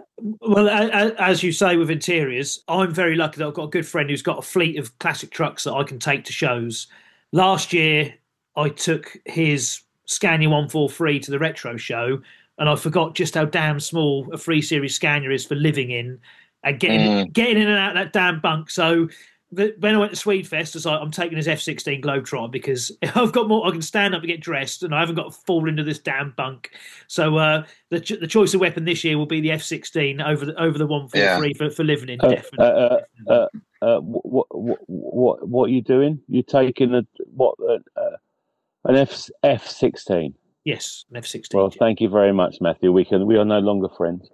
Speaker 1: Well, as you say with interiors, I'm very lucky that I've got a good friend who's got a fleet of classic trucks that I can take to shows. Last year, I took his Scania one forty-three to the retro show, and I forgot just how damn small a three series Scania is for living in and getting mm. getting in and out of that damn bunk. So when I went to Swedefest, I was like, I'm taking his F sixteen Globetrotter because I've got more. I can stand up and get dressed, and I haven't got to fall into this damn bunk. So uh, the the choice of weapon this year will be the F sixteen over the over the one forty-three yeah. for, for living in.
Speaker 4: Uh,
Speaker 1: definitely.
Speaker 4: Uh, uh, uh, what, what what what are you doing? You're taking a what uh, an F F sixteen.
Speaker 1: Yes, an F sixteen.
Speaker 4: Well, thank you very much, Matthew. We can we are no longer friends.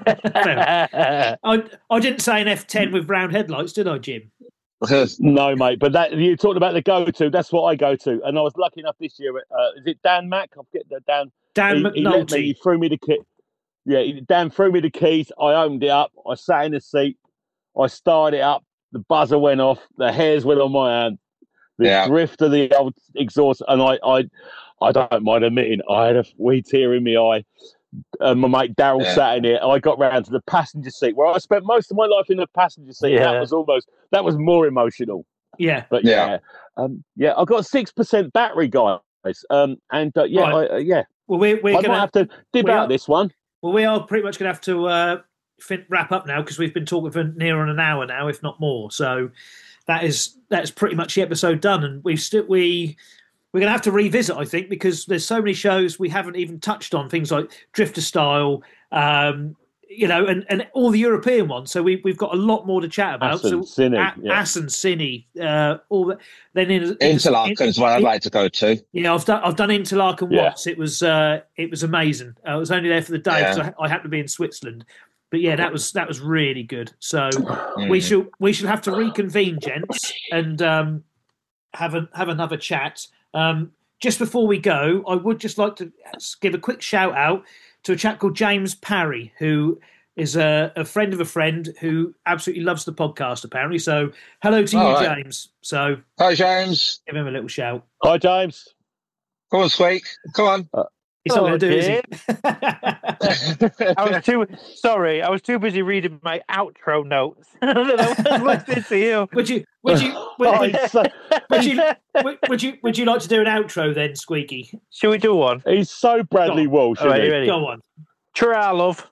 Speaker 1: I I didn't say an F ten with round headlights, did I, Jim?
Speaker 4: No, mate. But that you talked about the go-to. That's what I go to, and I was lucky enough this year. Uh, is it Dan Mack? I forget the Dan.
Speaker 1: Dan
Speaker 4: he,
Speaker 1: McNulty.
Speaker 4: He, me, he threw me the key. Yeah, he, Dan threw me the keys. I opened it up. I sat in the seat. I started it up. The buzzer went off. The hairs went on my hand. The yeah. drift of the old exhaust, and I, I, I don't mind admitting, I had a wee tear in my eye. Uh, my mate Daryl yeah. sat in it. I got round to the passenger seat, where I spent most of my life in the passenger seat. Yeah. That was almost that was more emotional.
Speaker 1: Yeah,
Speaker 4: but yeah, yeah, um, yeah I got a six percent battery, guys, um, and uh, yeah,
Speaker 1: right.
Speaker 4: I, uh, yeah.
Speaker 1: Well, we're, we're
Speaker 4: I
Speaker 1: gonna
Speaker 4: might have to dip out
Speaker 1: are,
Speaker 4: this one.
Speaker 1: Well, we are pretty much going to have to uh, fin- wrap up now because we've been talking for near on an hour now, if not more. So that is that's pretty much the episode done, and we've still we. We're going to have to revisit, I think, because there's so many shows we haven't even touched on, things like Drifter Style, um, you know, and, and all the European ones. So we, we've got a lot more to chat about.
Speaker 4: Assen,
Speaker 1: so
Speaker 4: Cine,
Speaker 1: A-
Speaker 4: yeah.
Speaker 1: Assen, Cine, uh, all that. Then in,
Speaker 2: Interlaken is one I'd like to go to.
Speaker 1: Yeah, I've done I've done Interlaken
Speaker 4: yeah.
Speaker 1: once. It was uh, it was amazing. I was only there for the day because yeah. I, I happened to be in Switzerland. but yeah, that was that was really good. So
Speaker 2: Mm.
Speaker 1: we shall we shall have to reconvene, gents, and um, have a have another chat. Um, just before we go, I would just like to give a quick shout out to a chap called James Parry, who is a, a friend of a friend who absolutely loves the podcast, apparently. So hello to you,
Speaker 2: All right.
Speaker 1: James. So
Speaker 2: Hi, James.
Speaker 1: give him a little shout.
Speaker 4: Hi, James.
Speaker 2: Come on, Squeak. Come on.
Speaker 1: He's not
Speaker 3: Oh,
Speaker 1: going to do it, is
Speaker 3: dear.
Speaker 1: he?
Speaker 3: I was too sorry. I was too busy reading my outro notes. I was listening to you.
Speaker 1: Would you? Would you? Would,
Speaker 4: Oh,
Speaker 1: would,
Speaker 4: he's, so,
Speaker 1: would you? Would, would you? Would you like to do an outro then, Squeaky?
Speaker 3: Should we do one?
Speaker 4: he's so Bradley
Speaker 1: Go
Speaker 4: Walsh,
Speaker 3: All right,
Speaker 4: isn't
Speaker 3: you
Speaker 4: he?
Speaker 3: ready?
Speaker 1: Go on.
Speaker 3: Try, love.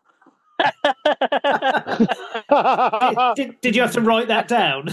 Speaker 1: Did, did you have to write that down?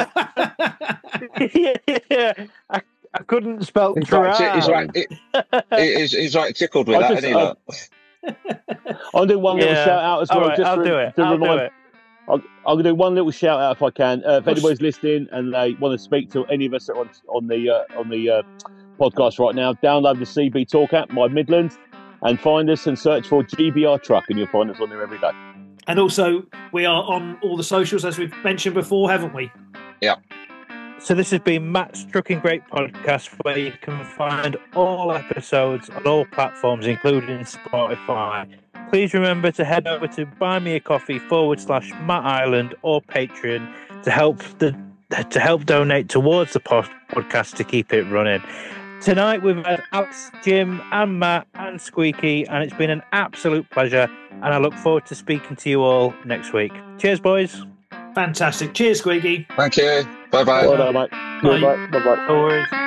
Speaker 3: yeah, I, I couldn't spell
Speaker 2: He's
Speaker 3: try.
Speaker 2: right, he's right, he- he's, he's right tickled with
Speaker 4: I
Speaker 2: that,
Speaker 4: just-
Speaker 2: isn't he?
Speaker 4: I-
Speaker 2: Look?
Speaker 4: I'll do one little
Speaker 3: Yeah.
Speaker 4: shout out as
Speaker 3: All
Speaker 4: well.
Speaker 3: right,
Speaker 4: just
Speaker 3: I'll
Speaker 4: to,
Speaker 3: do it.
Speaker 4: to
Speaker 3: I'll do
Speaker 4: remind,
Speaker 3: it.
Speaker 4: I'll, I'm going to do one little shout out if I can. Uh, if
Speaker 1: course.
Speaker 4: anybody's listening and they want to speak to any of us that are on, on the uh, on the uh, podcast right now, download the C B Talk app, My Midlands, and find us and search for G B R Truck, and you'll find us on there every day.
Speaker 1: And also, we are on all the socials, as we've mentioned before, haven't we?
Speaker 3: So this has been Matt's Trucking Great Podcast, where you can find all episodes on all platforms, including Spotify. Please remember to head over to buymeacoffee forward slash Matt Island or Patreon to help the to help donate towards the pod, podcast to keep it running. Tonight we've had Alex, Jim, and Matt, and Squeaky, and it's been an absolute pleasure. And I look forward to speaking to you all next week. Cheers, boys.
Speaker 1: Fantastic. Cheers, Squeaky.
Speaker 2: Thank you. Bye bye.
Speaker 4: Well done, mate.
Speaker 1: Bye.
Speaker 4: Bye bye. Bye bye.
Speaker 3: No worries.